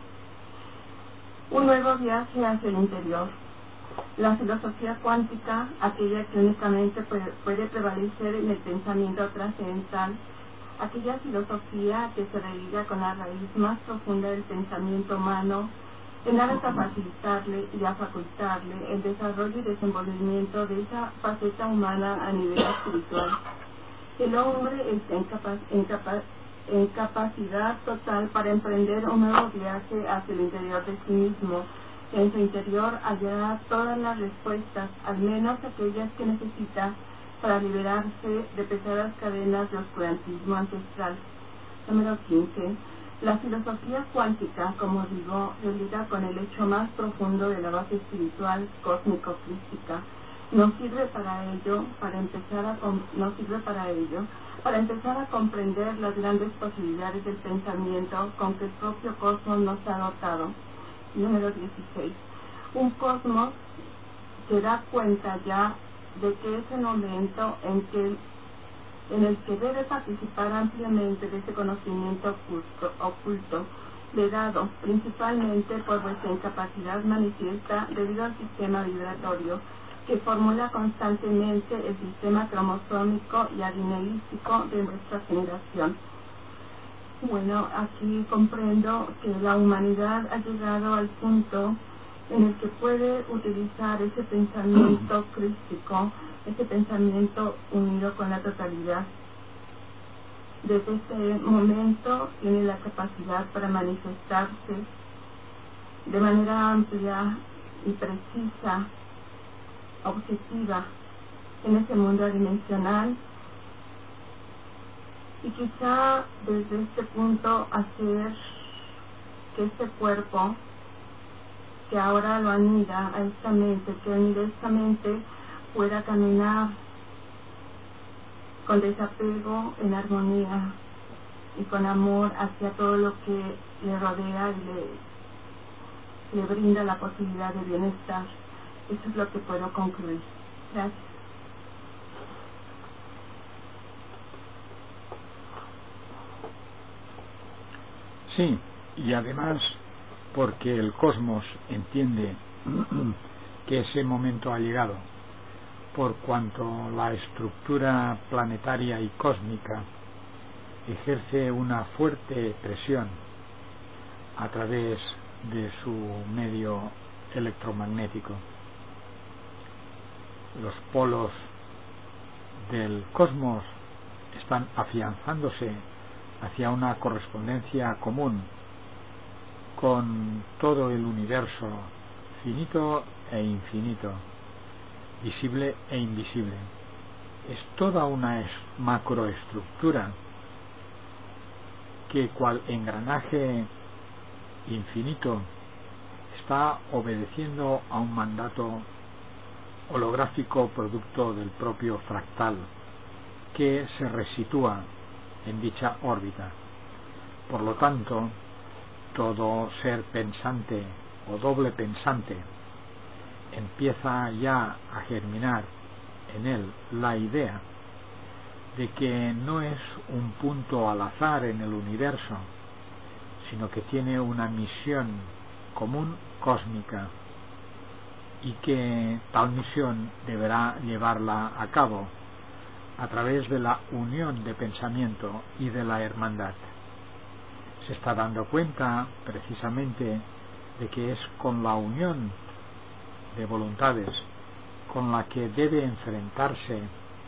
Un nuevo viaje hacia el interior. La filosofía cuántica, aquella que únicamente puede, puede prevalecer en el pensamiento trascendental, aquella filosofía que se religa con la raíz más profunda del pensamiento humano, en aras a facilitarle y a facultarle el desarrollo y desenvolvimiento de esa faceta humana a nivel espiritual. El hombre está en, capa en, capa en capacidad total para emprender un nuevo viaje hacia el interior de sí mismo. En su interior hallará todas las respuestas, al menos aquellas que necesita para liberarse de pesadas cadenas de oscurantismo ancestral. Número quince. La filosofía cuántica, como digo, religa con el hecho más profundo de la base espiritual cósmico-crística. Nos sirve para ello, para empezar a nos sirve para ello, para empezar a comprender las grandes posibilidades del pensamiento con que el propio cosmos nos ha dotado. Número dieciséis. Un cosmos se da cuenta ya de que es el momento en que en el que debe participar ampliamente de ese conocimiento oculto, oculto legado principalmente por vuestra incapacidad manifiesta debido al sistema vibratorio que formula constantemente el sistema cromosómico y adineístico de nuestra generación. Bueno, aquí comprendo que la humanidad ha llegado al punto en el que puede utilizar ese pensamiento crístico, ese pensamiento unido con la totalidad. Desde este momento tiene la capacidad para manifestarse de manera amplia y precisa, objetiva, en ese mundo adimensional, y quizá desde este punto hacer que este cuerpo que ahora lo anida a esta mente, que anida esta mente, pueda caminar con desapego, en armonía y con amor hacia todo lo que le rodea y le, le brinda la posibilidad de bienestar. Eso es lo que puedo concluir. Gracias. Sí, y además porque el cosmos entiende que ese momento ha llegado, por cuanto la estructura planetaria y cósmica ejerce una fuerte presión a través de su medio electromagnético. Los polos del cosmos están afianzándose hacia una correspondencia común con todo el universo finito e infinito, visible e invisible. Es toda una macroestructura que, cual engranaje infinito, está obedeciendo a un mandato holográfico producto del propio fractal que se resitúa en dicha órbita. Por lo tanto, todo ser pensante o doble pensante empieza ya a germinar en él la idea de que no es un punto al azar en el universo, sino que tiene una misión común cósmica y que tal misión deberá llevarla a cabo a través de la unión de pensamiento y de la hermandad. Se está dando cuenta precisamente de que es con la unión de voluntades con la que debe enfrentarse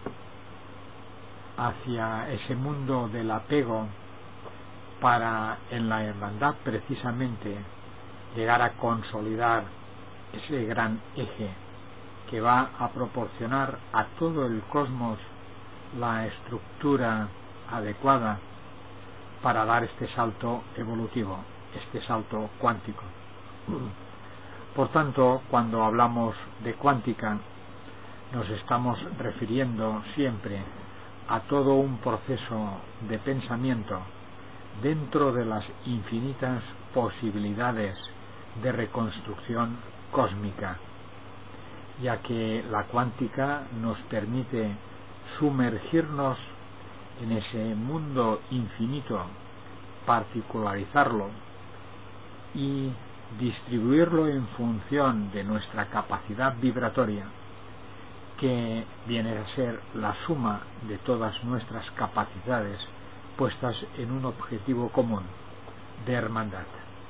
hacia ese mundo del apego para, en la hermandad precisamente, llegar a consolidar ese gran eje que va a proporcionar a todo el cosmos la estructura adecuada para dar este salto evolutivo, este salto cuántico. Por tanto, cuando hablamos de cuántica, nos estamos refiriendo siempre a todo un proceso de pensamiento dentro de las infinitas posibilidades de reconstrucción cósmica, ya que la cuántica nos permite sumergirnos en ese mundo infinito, particularizarlo y distribuirlo en función de nuestra capacidad vibratoria, que viene a ser la suma de todas nuestras capacidades puestas en un objetivo común de hermandad.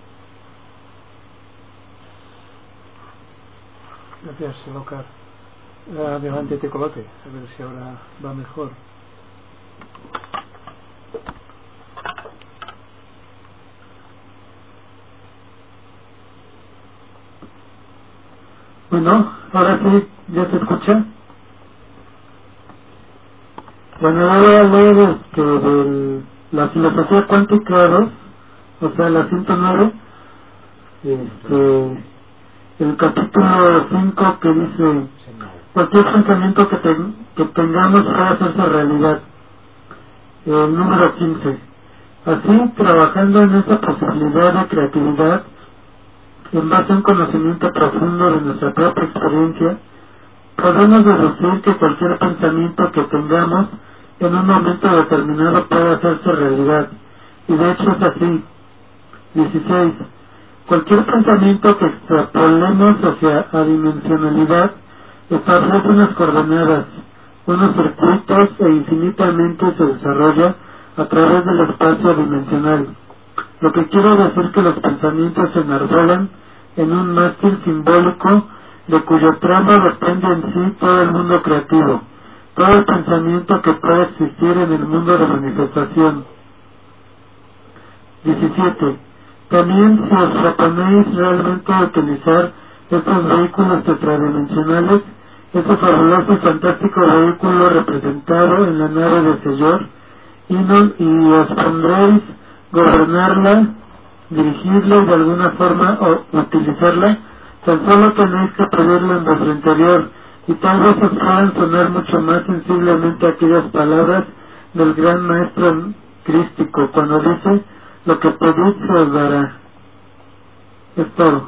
Gracias, Locar. Uh, adelante, Tecolote, a ver si ahora va mejor. Bueno, ahora sí, ¿ya se escucha? Bueno, yo voy a leer este, de la filosofía cuántica dos, o sea, la ciento nueve, este, el capítulo cinco, que dice: cualquier pensamiento que, te, que tengamos puede hacerse realidad. El número quince. Así, trabajando en esa posibilidad de creatividad, en base a un conocimiento profundo de nuestra propia experiencia, podemos deducir que cualquier pensamiento que tengamos en un momento determinado puede hacerse realidad, y de hecho es así. dieciséis. Cualquier pensamiento que extrapolemos hacia adimensionalidad establece unas coordenadas, unos circuitos e infinitamente se desarrolla a través del espacio dimensional. Lo que quiero decir que los pensamientos se enarbolan en un mástil simbólico de cuyo tramo depende en sí todo el mundo creativo, todo el pensamiento que puede existir en el mundo de manifestación. diecisiete. También si os proponéis realmente utilizar estos vehículos tetradimensionales, ese fabuloso y fantástico vehículo representado en la nave de Señor, y, no, y os pondréis gobernarla, dirigirla y de alguna forma o utilizarla, tan solo tenéis que pedirlo en vuestro interior, y tal vez os puedan sonar mucho más sensiblemente aquellas palabras del gran maestro crístico cuando dice: lo que pedís se os dará. Es todo.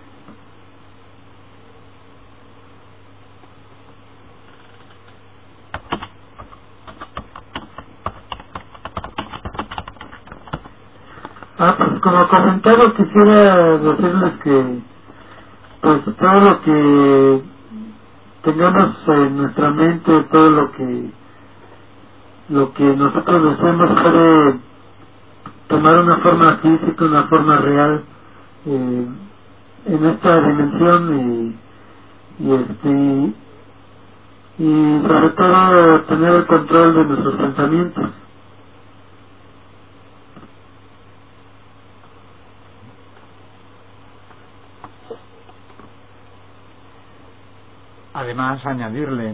Ah, pues como comentario quisiera decirles que pues todo lo que tengamos en nuestra mente, todo lo que lo que nosotros deseamos puede tomar una forma física, una forma real eh, en esta dimensión, y, y este y sobre todo tener el control de nuestros pensamientos. Además, añadirle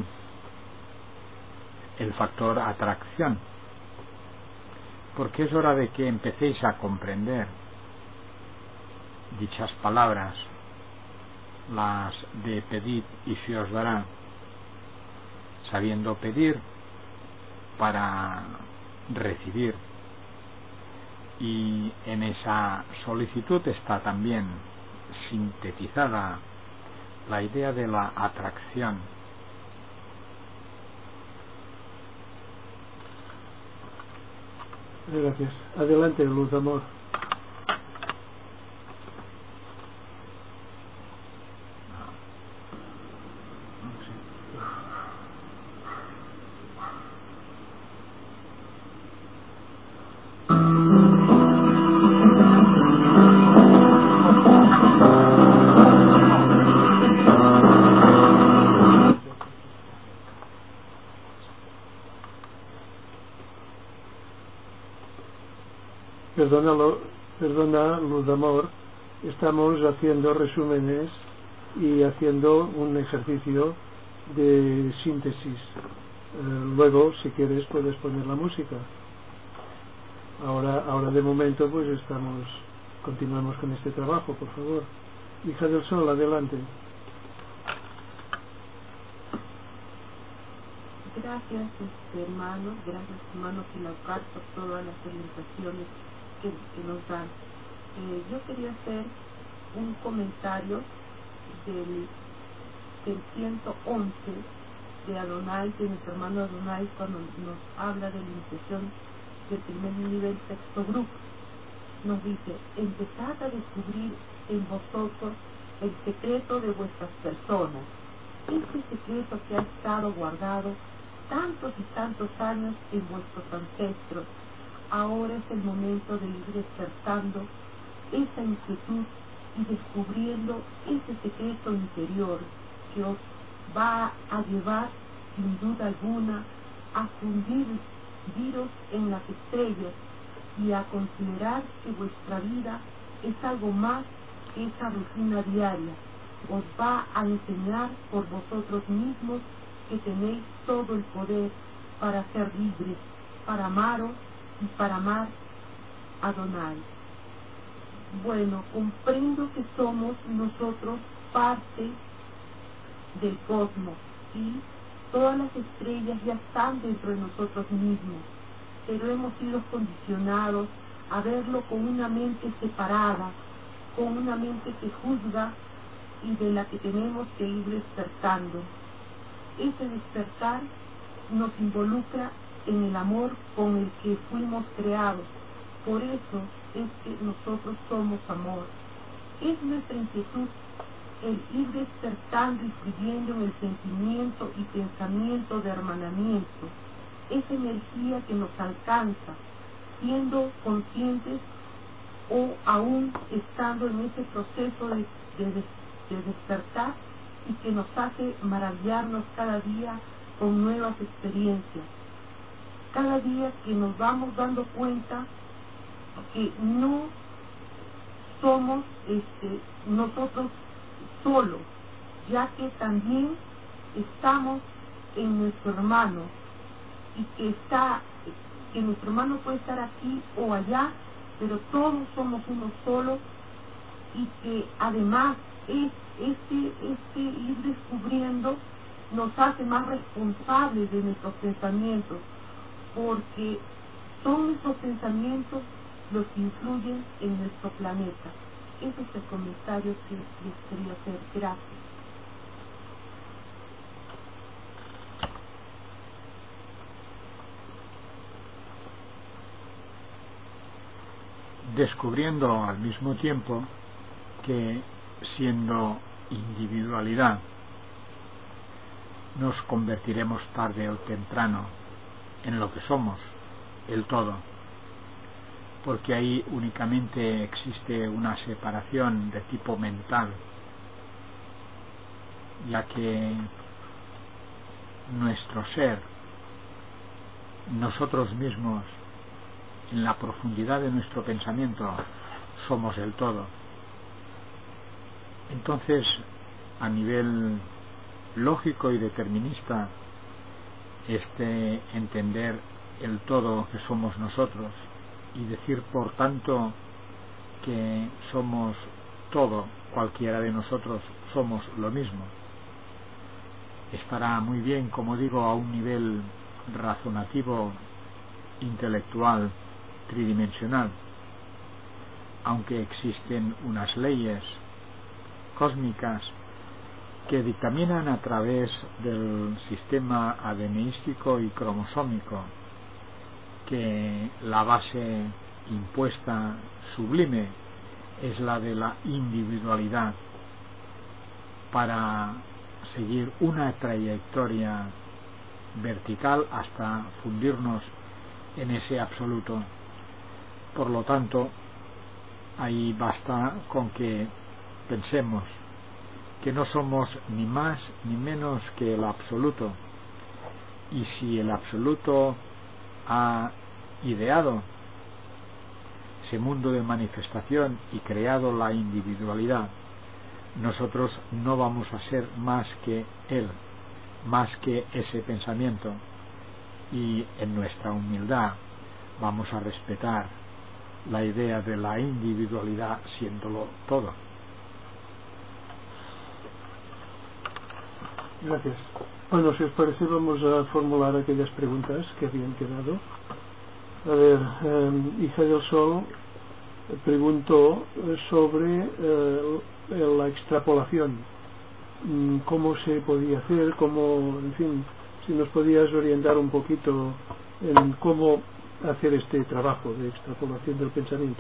el factor atracción, porque es hora de que empecéis a comprender dichas palabras, las de pedid y se os dará, sabiendo pedir para recibir, y en esa solicitud está también sintetizada la idea de la atracción. Gracias. Adelante, Luz Amor. Perdona, perdona, Luz Amor, estamos haciendo resúmenes y haciendo un ejercicio de síntesis. Eh, luego, si quieres, puedes poner la música. Ahora, ahora de momento, pues estamos, continuamos con este trabajo, por favor. Hija del Sol, adelante. Gracias, este, hermano, gracias, hermano Filaucar, por todas las orientaciones que, que nos dan. Eh, yo quería hacer un comentario del, del ciento once de Adonai, de nuestro hermano Adonai, cuando nos habla de la iniciación del primer nivel sexto grupo. Nos dice: empezad a descubrir en vosotros el secreto de vuestras personas, este secreto que ha estado guardado tantos y tantos años en vuestros ancestros. Ahora es el momento de ir despertando esa inquietud y descubriendo ese secreto interior que os va a llevar, sin duda alguna, a fundiros en las estrellas y a considerar que vuestra vida es algo más que esa rutina diaria. Os va a enseñar por vosotros mismos que tenéis todo el poder para ser libres, para amaros y para amar a Adonai. Bueno, comprendo que somos nosotros parte del cosmos, y todas las estrellas ya están dentro de nosotros mismos, pero hemos sido condicionados a verlo con una mente separada, con una mente que juzga y de la que tenemos que ir despertando. Ese despertar nos involucra en el amor con el que fuimos creados. Por eso es que nosotros somos amor. Es nuestra inquietud el ir despertando y fluyendo en el sentimiento y pensamiento de hermanamiento, esa energía que nos alcanza, siendo conscientes o aún estando en ese proceso de, de, de despertar, y que nos hace maravillarnos cada día con nuevas experiencias. Cada día que nos vamos dando cuenta que no somos este, nosotros solos, ya que también estamos en nuestro hermano, y que está, que nuestro hermano puede estar aquí o allá, pero todos somos uno solo, y que además es, este, este ir descubriendo nos hace más responsables de nuestros pensamientos, porque son nuestros pensamientos los que influyen en nuestro planeta. Ese es el comentario que les quería hacer. Gracias. Descubriendo al mismo tiempo que, siendo individualidad, nos convertiremos tarde o temprano en lo que somos, el todo, porque ahí únicamente existe una separación de tipo mental, ya que nuestro ser, nosotros mismos, en la profundidad de nuestro pensamiento, somos el todo. Entonces, a nivel lógico y determinista, este entender el todo que somos nosotros y decir por tanto que somos todo, cualquiera de nosotros somos lo mismo, estará muy bien, como digo, a un nivel razonativo, intelectual, tridimensional, aunque existen unas leyes cósmicas que dictaminan a través del sistema adenístico y cromosómico que la base impuesta sublime es la de la individualidad para seguir una trayectoria vertical hasta fundirnos en ese absoluto. Por lo tanto, ahí basta con que pensemos que no somos ni más ni menos que el absoluto, y si el absoluto ha ideado ese mundo de manifestación y creado la individualidad, nosotros no vamos a ser más que él, más que ese pensamiento, y en nuestra humildad vamos a respetar la idea de la individualidad siéndolo todo. Gracias. Bueno, si os parece, vamos a formular aquellas preguntas que habían quedado. A ver, eh, Hija del Sol preguntó sobre eh, la extrapolación, cómo se podía hacer, cómo, en fin, si nos podías orientar un poquito en cómo hacer este trabajo de extrapolación del pensamiento.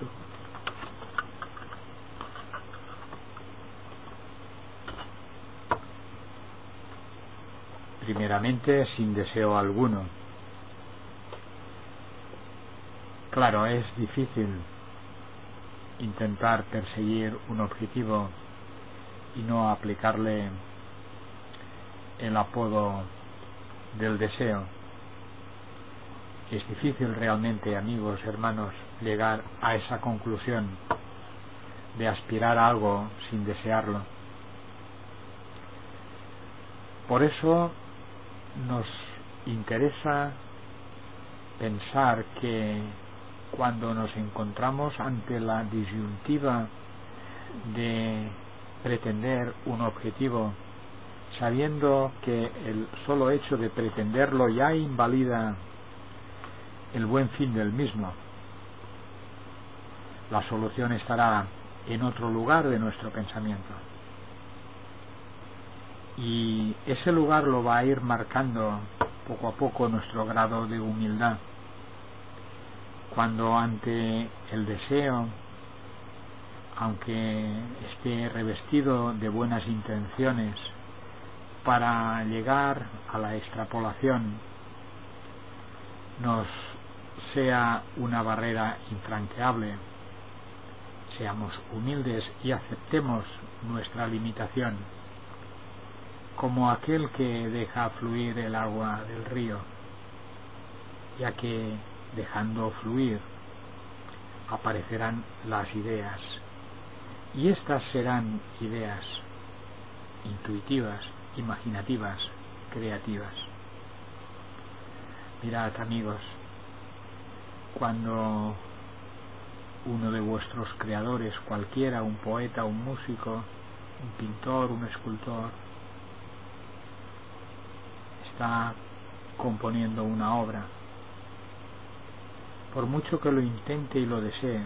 Primeramente, sin deseo alguno. Claro, es difícil intentar perseguir un objetivo y no aplicarle el apodo del deseo. Es difícil realmente, amigos, hermanos, llegar a esa conclusión de aspirar a algo sin desearlo. Por eso nos interesa pensar que cuando nos encontramos ante la disyuntiva de pretender un objetivo, sabiendo que el solo hecho de pretenderlo ya invalida el buen fin del mismo, la solución estará en otro lugar de nuestro pensamiento, y ese lugar lo va a ir marcando poco a poco nuestro grado de humildad. Cuando ante el deseo, aunque esté revestido de buenas intenciones para llegar a la extrapolación, nos sea una barrera infranqueable, seamos humildes y aceptemos nuestra limitación, como aquel que deja fluir el agua del río, ya que dejando fluir aparecerán las ideas, y estas serán ideas intuitivas, imaginativas, creativas. Mirad, amigos, cuando uno de vuestros creadores, cualquiera, un poeta, un músico, un pintor, un escultor, está componiendo una obra, por mucho que lo intente y lo desee,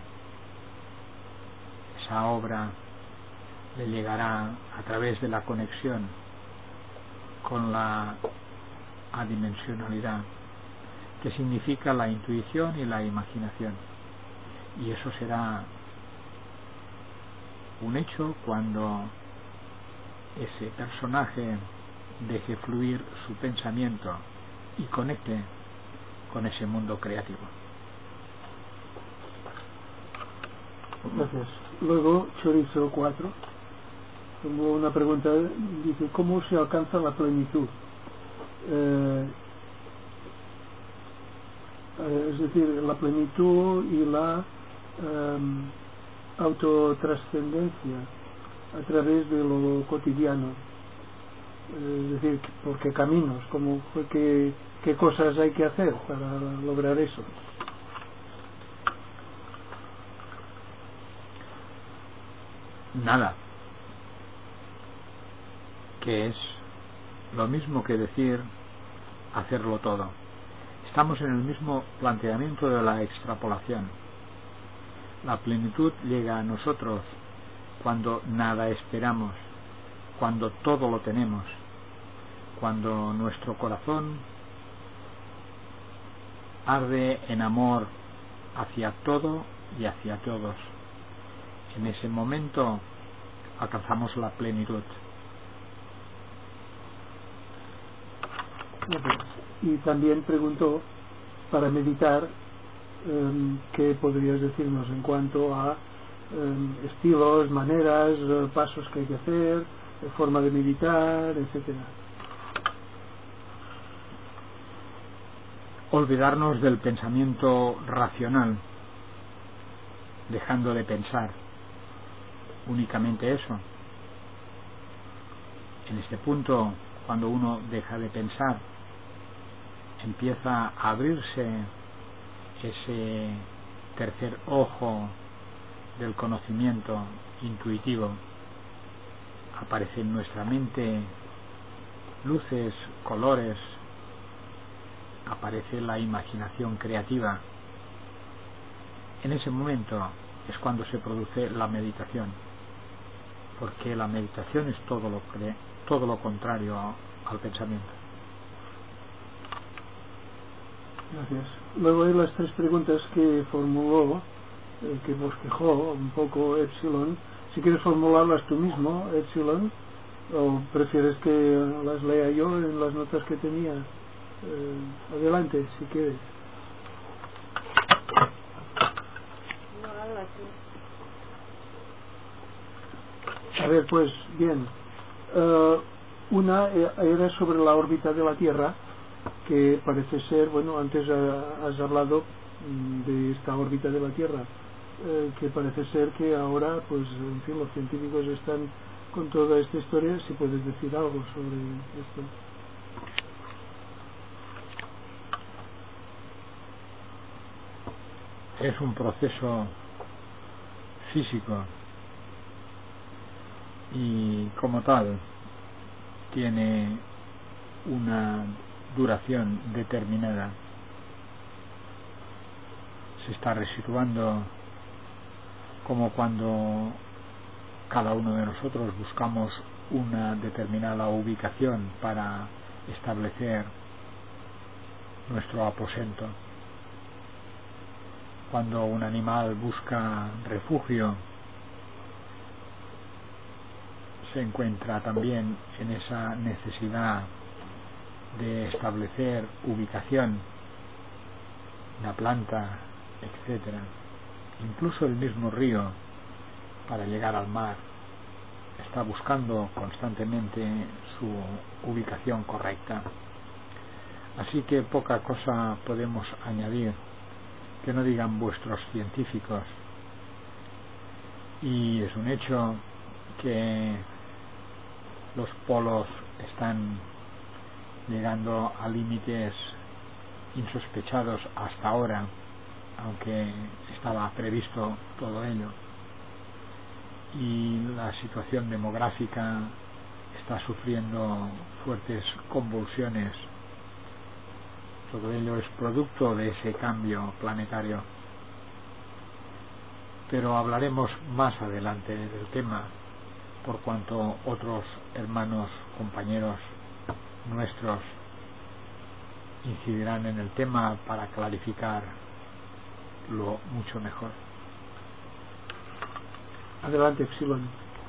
esa obra le llegará a través de la conexión con la adimensionalidad, que significa la intuición y la imaginación, y eso será un hecho cuando ese personaje deje fluir su pensamiento y conecte con ese mundo creativo. Gracias. Luego, Chorizo cuatro, tengo una pregunta, dice, ¿cómo se alcanza la plenitud? Eh, eh, es decir, la plenitud y la eh, autotrascendencia a través de lo cotidiano. Eh, es decir, ¿por qué caminos? ¿Cómo, qué, ¿Qué cosas hay que hacer para lograr eso? Nada, que es lo mismo que decir hacerlo todo. Estamos en el mismo planteamiento de la extrapolación. La plenitud llega a nosotros cuando nada esperamos, cuando todo lo tenemos, cuando nuestro corazón arde en amor hacia todo y hacia todos. En ese momento alcanzamos la plenitud. Y también preguntó, para meditar, eh, ¿qué podrías decirnos en cuanto a eh, estilos, maneras, eh, pasos que hay que hacer, forma de meditar, etcétera? Olvidarnos del pensamiento racional, dejando de pensar. Únicamente eso. En este punto, cuando uno deja de pensar, empieza a abrirse ese tercer ojo del conocimiento intuitivo. Aparece en nuestra mente luces, colores, aparece la imaginación creativa. En ese momento es cuando se produce la meditación, porque la meditación es todo lo, cre- todo lo contrario a, al pensamiento. Gracias. Luego hay las tres preguntas que formuló, eh, que bosquejó un poco Epsilon. Si quieres formularlas tú mismo, Epsilon, o prefieres que las lea yo en las notas que tenía. Eh, adelante, si quieres. A ver, pues, bien. Uh, una era sobre la órbita de la Tierra, que parece ser, bueno, antes uh, has hablado de esta órbita de la Tierra, uh, que parece ser que ahora, pues, en fin, los científicos están con toda esta historia. Si puedes decir algo sobre esto. Es un proceso físico y como tal tiene una duración determinada. Se está resituando como cuando cada uno de nosotros buscamos una determinada ubicación para establecer nuestro aposento. Cuando un animal busca refugio, se encuentra también en esa necesidad de establecer ubicación, la planta, etcétera. Incluso el mismo río, para llegar al mar, está buscando constantemente su ubicación correcta. Así que poca cosa podemos añadir que no digan vuestros científicos. Y es un hecho que los polos están llegando a límites insospechados hasta ahora, aunque estaba previsto todo ello, y la situación demográfica está sufriendo fuertes convulsiones. Todo ello es producto de ese cambio planetario, pero hablaremos más adelante del tema, por cuanto otros hermanos, compañeros nuestros incidirán en el tema para clarificar lo mucho mejor. Adelante, Epsilon.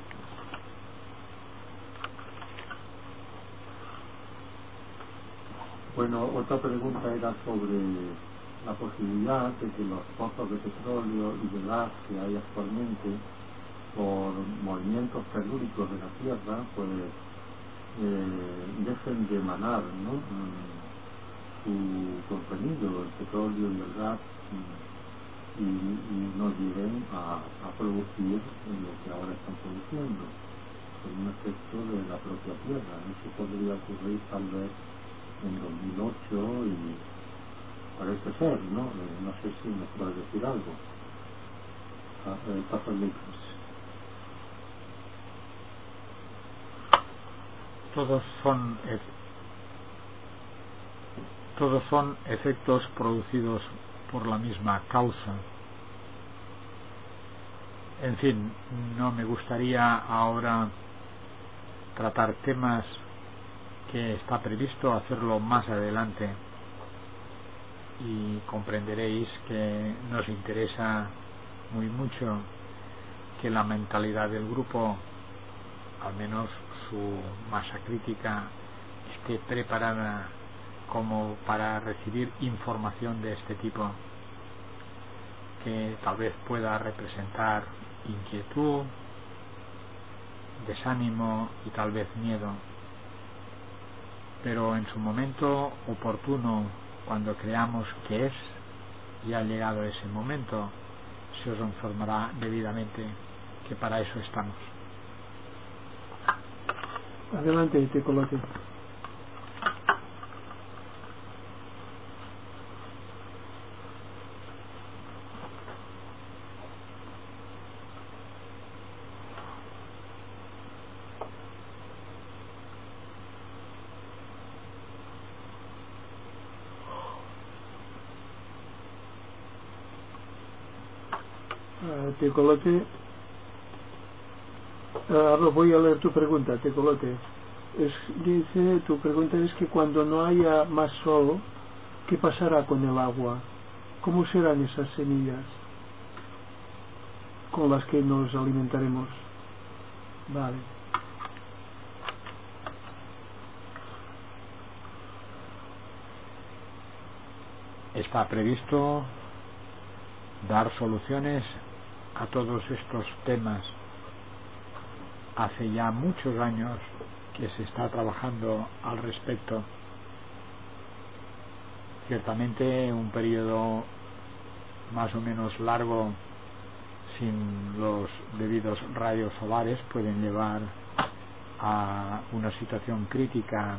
Bueno, otra pregunta era sobre la posibilidad de que los pozos de petróleo y de gas que hay actualmente, por movimientos telúricos de la Tierra, pues eh, dejen de emanar, ¿no?, su contenido, el petróleo y el gas, y, y no lleguen a, a producir lo que ahora están produciendo, por un efecto de la propia Tierra. Eso podría ocurrir tal vez en dos mil ocho y parece ser, ¿no? Eh, no sé si me puede decir algo. Pastor Lucas. Todos son todos son efectos producidos por la misma causa. En fin, no me gustaría ahora tratar temas que está previsto hacerlo más adelante, y comprenderéis que nos interesa muy mucho que la mentalidad del grupo, al menos su masa crítica, esté preparada como para recibir información de este tipo, que tal vez pueda representar inquietud, desánimo y tal vez miedo, pero en su momento oportuno, cuando creamos que es y ha llegado ese momento, se os informará debidamente, que para eso estamos. Adelante, te coloque. Uh, te coloque. Ahora voy a leer tu pregunta, te coloque. Es, dice, tu pregunta es que cuando no haya más sol, ¿qué pasará con el agua? ¿Cómo serán esas semillas con las que nos alimentaremos? Vale. Está previsto dar soluciones a todos estos temas. Hace ya muchos años que se está trabajando al respecto. Ciertamente un periodo más o menos largo sin los debidos rayos solares pueden llevar a una situación crítica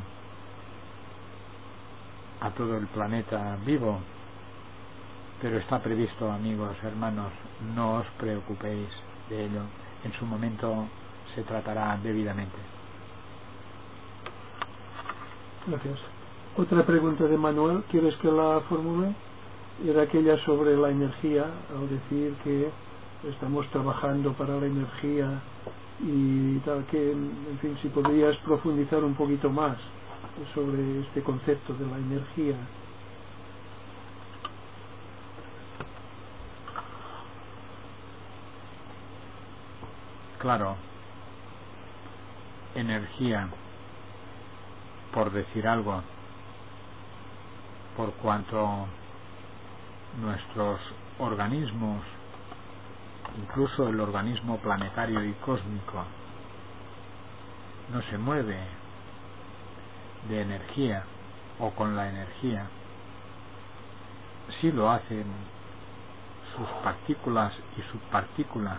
a todo el planeta vivo, pero está previsto, amigos, hermanos, no os preocupéis de ello. En su momento se tratará debidamente. Gracias. Otra pregunta de Manuel, ¿quieres que la formule? Era aquella sobre la energía, al decir que estamos trabajando para la energía y tal, que, en fin, si podrías profundizar un poquito más sobre este concepto de la energía. claro, energía, por decir algo, por cuanto nuestros organismos, incluso el organismo planetario y cósmico, no se mueve de energía o con la energía, sí lo hacen sus partículas y subpartículas,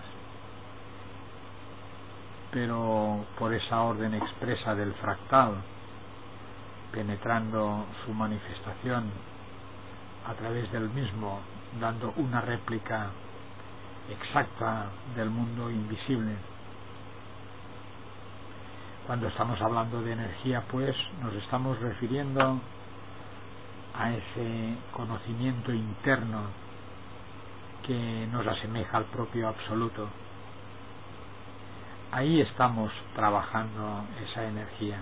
pero por esa orden expresa del fractal, penetrando su manifestación a través del mismo, dando una réplica exacta del mundo invisible. Cuando estamos hablando de energía, pues nos estamos refiriendo a ese conocimiento interno que nos asemeja al propio absoluto. Ahí estamos trabajando esa energía.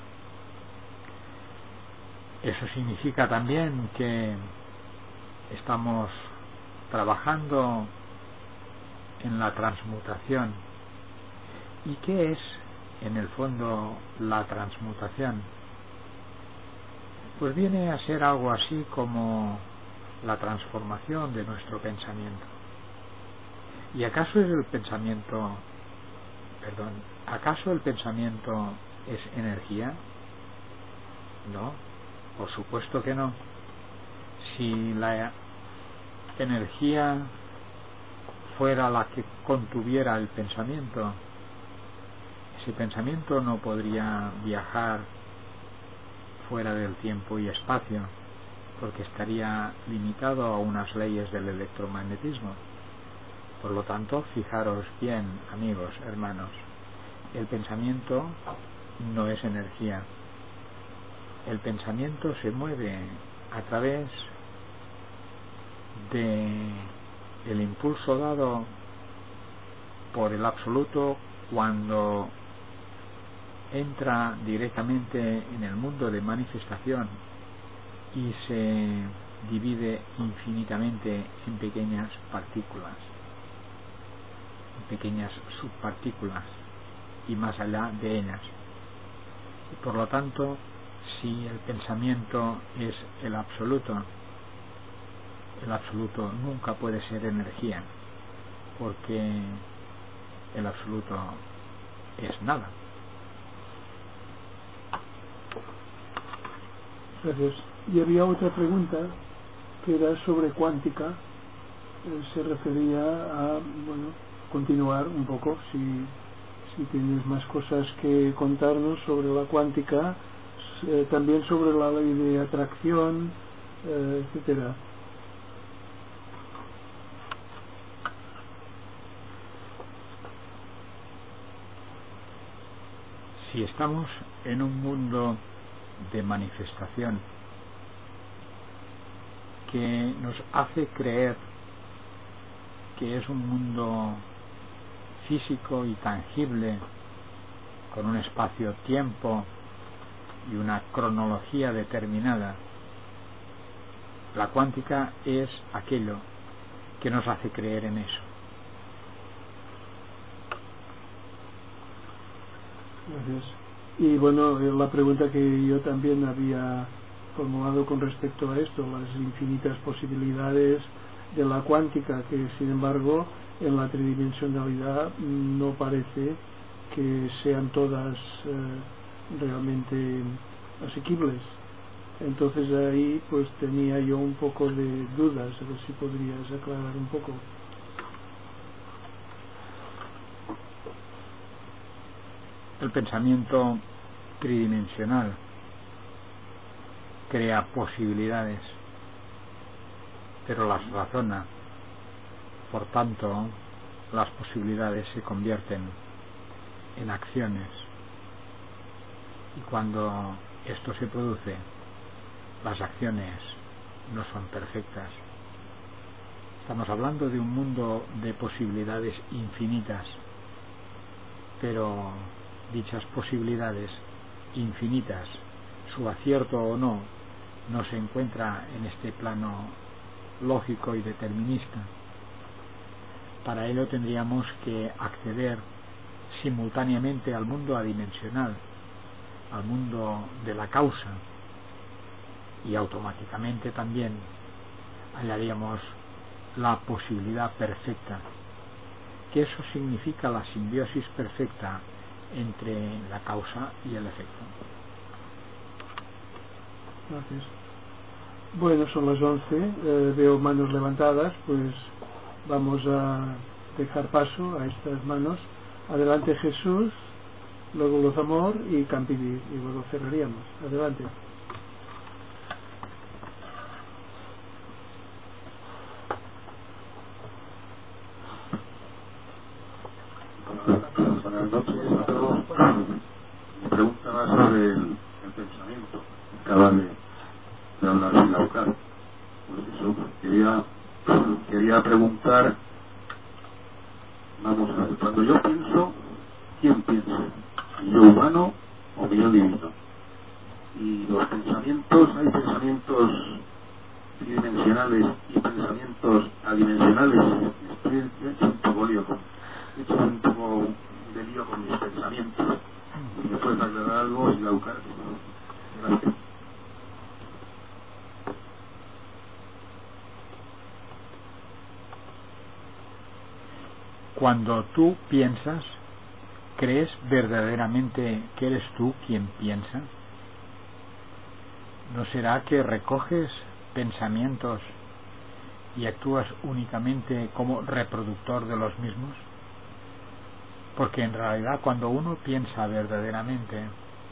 Eso significa también que estamos trabajando en la transmutación. ¿Y qué es, en el fondo, la transmutación? Pues viene a ser algo así como la transformación de nuestro pensamiento. ¿Y acaso es el pensamiento, perdón, acaso el pensamiento es energía? No, por supuesto que no. Si la energía fuera la que contuviera el pensamiento, ese pensamiento no podría viajar fuera del tiempo y espacio, porque estaría limitado a unas leyes del electromagnetismo. Por lo tanto, fijaros bien, amigos, hermanos, el pensamiento no es energía. El pensamiento se mueve a través de el impulso dado por el absoluto cuando entra directamente en el mundo de manifestación y se divide infinitamente en pequeñas partículas, en pequeñas subpartículas y más allá de ellas. Y por lo tanto, si el pensamiento es el absoluto, el absoluto nunca puede ser energía, porque el absoluto es nada. Gracias. Y había otra pregunta que era sobre cuántica. Eh, se refería a, bueno, continuar un poco, si, si tienes más cosas que contarnos sobre la cuántica, eh, también sobre la ley de atracción, eh, etcétera. Si estamos en un mundo de manifestación que nos hace creer que es un mundo físico y tangible, con un espacio-tiempo y una cronología determinada, la cuántica es aquello que nos hace creer en eso. Gracias. Y bueno, la pregunta que yo también había formulado con respecto a esto, las infinitas posibilidades de la cuántica, que sin embargo en la tridimensionalidad no parece que sean todas eh, realmente asequibles. Entonces ahí pues tenía yo un poco de dudas, a ver si podrías aclarar un poco. El pensamiento tridimensional crea posibilidades, pero las razona. Por tanto, las posibilidades se convierten en acciones. Y cuando esto se produce, las acciones no son perfectas. Estamos hablando de un mundo de posibilidades infinitas, pero dichas posibilidades infinitas, su acierto o no, no se encuentra en este plano lógico y determinista. Para ello tendríamos que acceder simultáneamente al mundo adimensional, al mundo de la causa, y automáticamente también hallaríamos la posibilidad perfecta, que eso significa la simbiosis perfecta entre la causa y el efecto. Gracias. Bueno, son las once, eh, veo manos levantadas, pues vamos a dejar paso a estas manos. Adelante Jesús, luego Luz Amor y Campidir, y luego cerraríamos. Adelante. Buenas noches a todos. Mi pregunta va sobre el, el pensamiento. Acaba de, de hablar de Laucar. Pues eso, quería, quería preguntar, vamos a ver, cuando yo pienso, ¿quién piensa? ¿Mi yo humano o mi yo divino? Y los pensamientos, hay pensamientos tridimensionales y pensamientos adimensionales. Estoy hecho un poco lío con, he hecho un poco de lío con mis pensamientos. ¿Me puedes aclarar algo, Laucar? Gracias. Cuando tú piensas, ¿crees verdaderamente que eres tú quien piensa? ¿No será que recoges pensamientos y actúas únicamente como reproductor de los mismos? Porque en realidad cuando uno piensa verdaderamente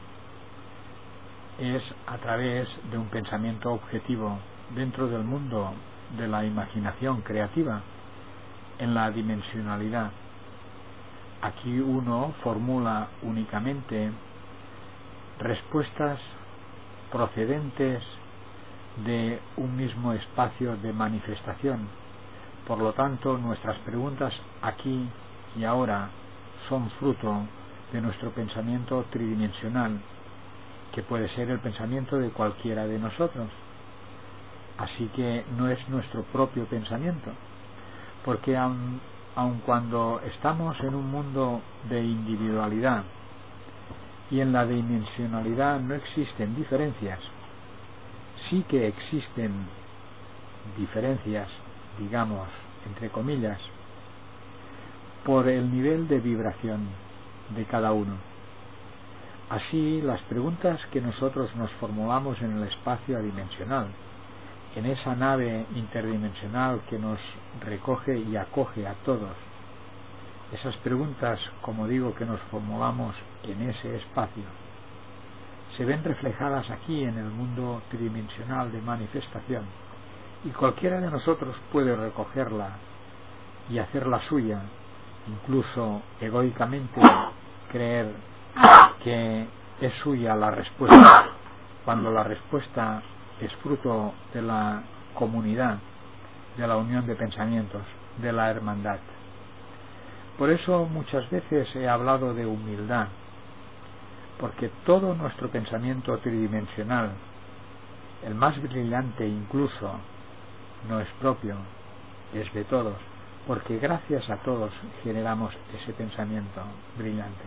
es a través de un pensamiento objetivo dentro del mundo de la imaginación creativa, en la dimensionalidad. Aquí uno formula únicamente respuestas procedentes de un mismo espacio de manifestación. Por lo tanto, nuestras preguntas aquí y ahora son fruto de nuestro pensamiento tridimensional, que puede ser el pensamiento de cualquiera de nosotros. Así que no es nuestro propio pensamiento, porque aun, aun cuando estamos en un mundo de individualidad y en la dimensionalidad no existen diferencias, sí que existen diferencias, digamos, entre comillas, por el nivel de vibración de cada uno. Así, las preguntas que nosotros nos formulamos en el espacio adimensional, en esa nave interdimensional que nos recoge y acoge a todos, esas preguntas, como digo, que nos formulamos en ese espacio, se ven reflejadas aquí en el mundo tridimensional de manifestación, y cualquiera de nosotros puede recogerla y hacerla suya, incluso egoicamente creer que es suya la respuesta, cuando la respuesta es fruto de la comunidad, de la unión de pensamientos, de la hermandad. Por eso muchas veces he hablado de humildad, porque todo nuestro pensamiento tridimensional, el más brillante incluso, no es propio, es de todos, porque gracias a todos generamos ese pensamiento brillante.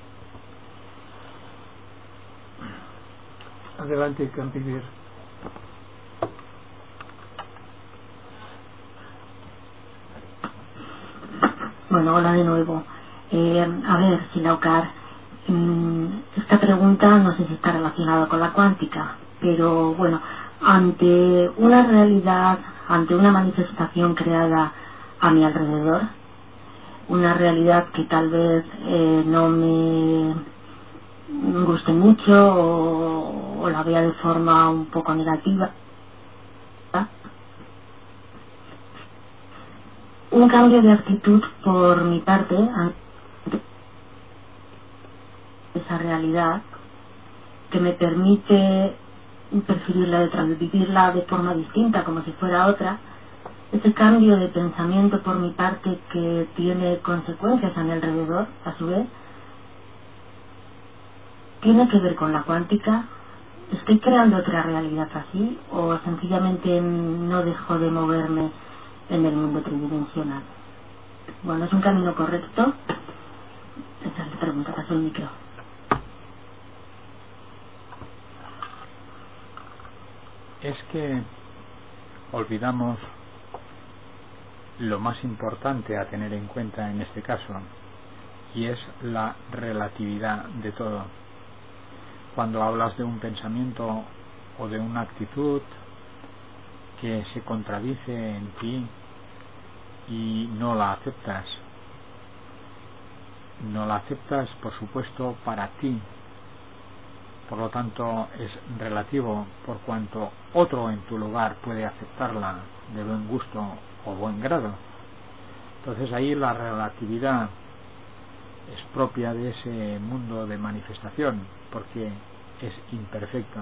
Adelante, Campidir. Bueno, hola de nuevo. Eh, a ver, Silaucar, mmm, esta pregunta no sé si está relacionada con la cuántica, pero bueno, ante una realidad, ante una manifestación creada a mi alrededor, una realidad que tal vez eh, no me guste mucho o, o la vea de forma un poco negativa, un cambio de actitud por mi parte ante esa realidad que me permite percibirla, de transmitirla de forma distinta, como si fuera otra. Ese cambio de pensamiento por mi parte que tiene consecuencias a mi alrededor, a su vez, ¿tiene que ver con la cuántica? ¿Estoy creando otra realidad así? ¿O sencillamente no dejo de moverme en el mundo tridimensional? Bueno, ¿es un camino correcto? Esa es pregunta, paso el micro. Es que olvidamos lo más importante a tener en cuenta en este caso, y es la relatividad de todo. Cuando hablas de un pensamiento o de una actitud que se contradice en ti y no la aceptas, no la aceptas por supuesto para ti, por lo tanto es relativo por cuanto otro en tu lugar puede aceptarla de buen gusto o buen grado. Entonces ahí la relatividad es propia de ese mundo de manifestación, porque es imperfecto.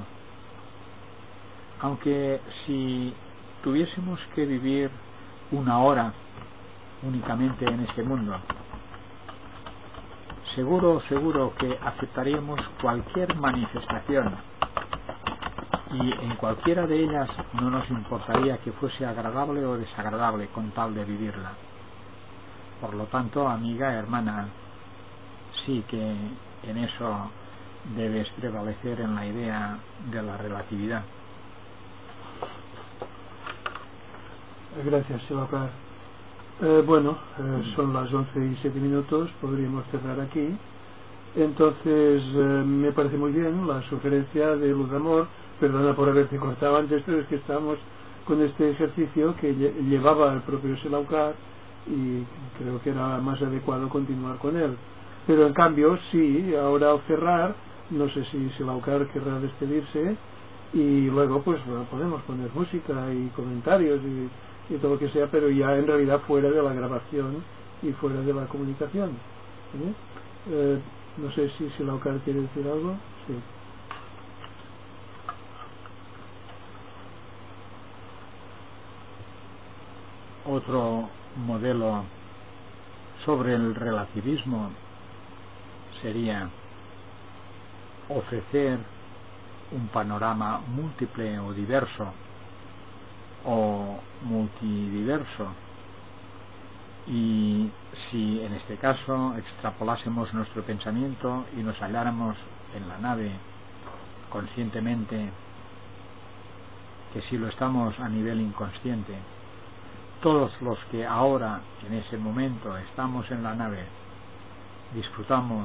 Aunque si tuviésemos que vivir una hora únicamente en este mundo, seguro, seguro que aceptaríamos cualquier manifestación, y en cualquiera de ellas no nos importaría que fuese agradable o desagradable con tal de vivirla. Por lo tanto, amiga, hermana, sí que en eso debes prevalecer en la idea de la relatividad. Gracias, Silaucar. Eh, bueno, eh, son las once y siete minutos, podríamos cerrar aquí. Entonces, eh, me parece muy bien la sugerencia de Luz de Amor. Perdona por haberte cortado antes, pero es que estamos con este ejercicio que llevaba el propio Silaucar y creo que era más adecuado continuar con él. Pero en cambio, sí, ahora al cerrar, no sé si Silaucar querrá despedirse, y luego pues bueno, podemos poner música y comentarios y, y todo lo que sea, pero ya en realidad fuera de la grabación y fuera de la comunicación. ¿Eh? Eh, no sé si Silaucar quiere decir algo. Sí. Otro modelo sobre el relativismo sería ofrecer un panorama múltiple o diverso o multidiverso, y si en este caso extrapolásemos nuestro pensamiento y nos halláramos en la nave conscientemente, que si lo estamos a nivel inconsciente, todos los que ahora en ese momento estamos en la nave disfrutamos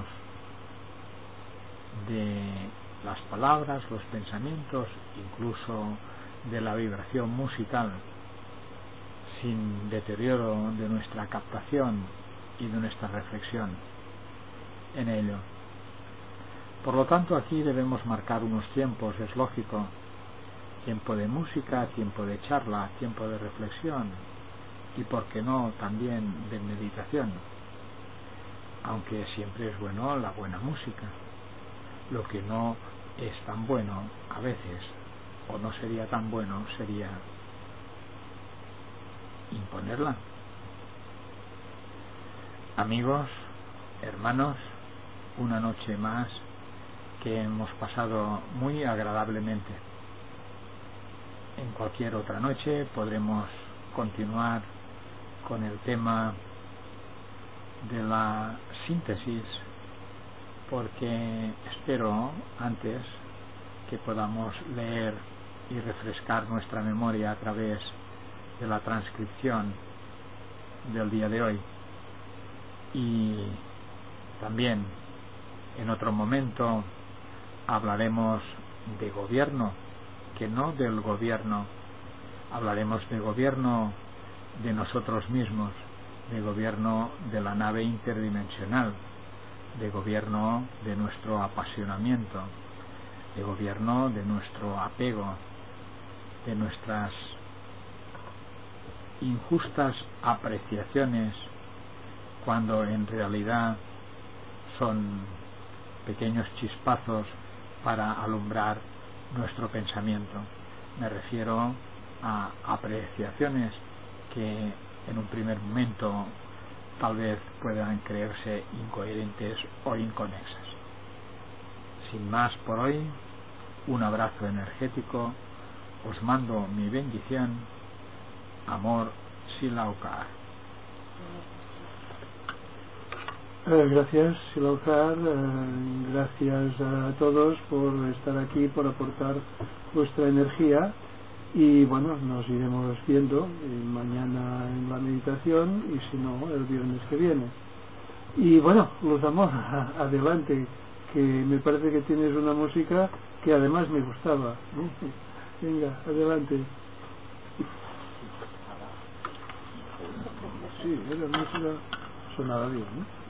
de las palabras, los pensamientos, incluso de la vibración musical, sin deterioro de nuestra captación y de nuestra reflexión en ello. Por lo tanto, aquí debemos marcar unos tiempos, es lógico: tiempo de música, tiempo de charla, tiempo de reflexión y, por qué no, también de meditación, aunque siempre es bueno la buena música. Lo que no es tan bueno a veces, o no sería tan bueno, sería imponerla. Amigos, hermanos, una noche más que hemos pasado muy agradablemente. En cualquier otra noche podremos continuar con el tema de la síntesis, porque espero antes que podamos leer y refrescar nuestra memoria a través de la transcripción del día de hoy. Y también en otro momento hablaremos de gobierno, que no del gobierno, hablaremos de gobierno de nosotros mismos, de gobierno de la nave interdimensional, de gobierno de nuestro apasionamiento, de gobierno de nuestro apego, de nuestras injustas apreciaciones, cuando en realidad son pequeños chispazos para alumbrar nuestro pensamiento. Me refiero a apreciaciones que en un primer momento tal vez puedan creerse incoherentes o inconexas. Sin más por hoy, un abrazo energético, os mando mi bendición, amor, Silaucar. Eh, gracias, Silaujar, eh, gracias a todos por estar aquí, por aportar vuestra energía y bueno, nos iremos viendo eh, mañana en la meditación y si no, el viernes que viene. Y bueno, Luz Amor, adelante, que me parece que tienes una música que además me gustaba. Venga, adelante. Sí, era música sonaba bien, ¿no?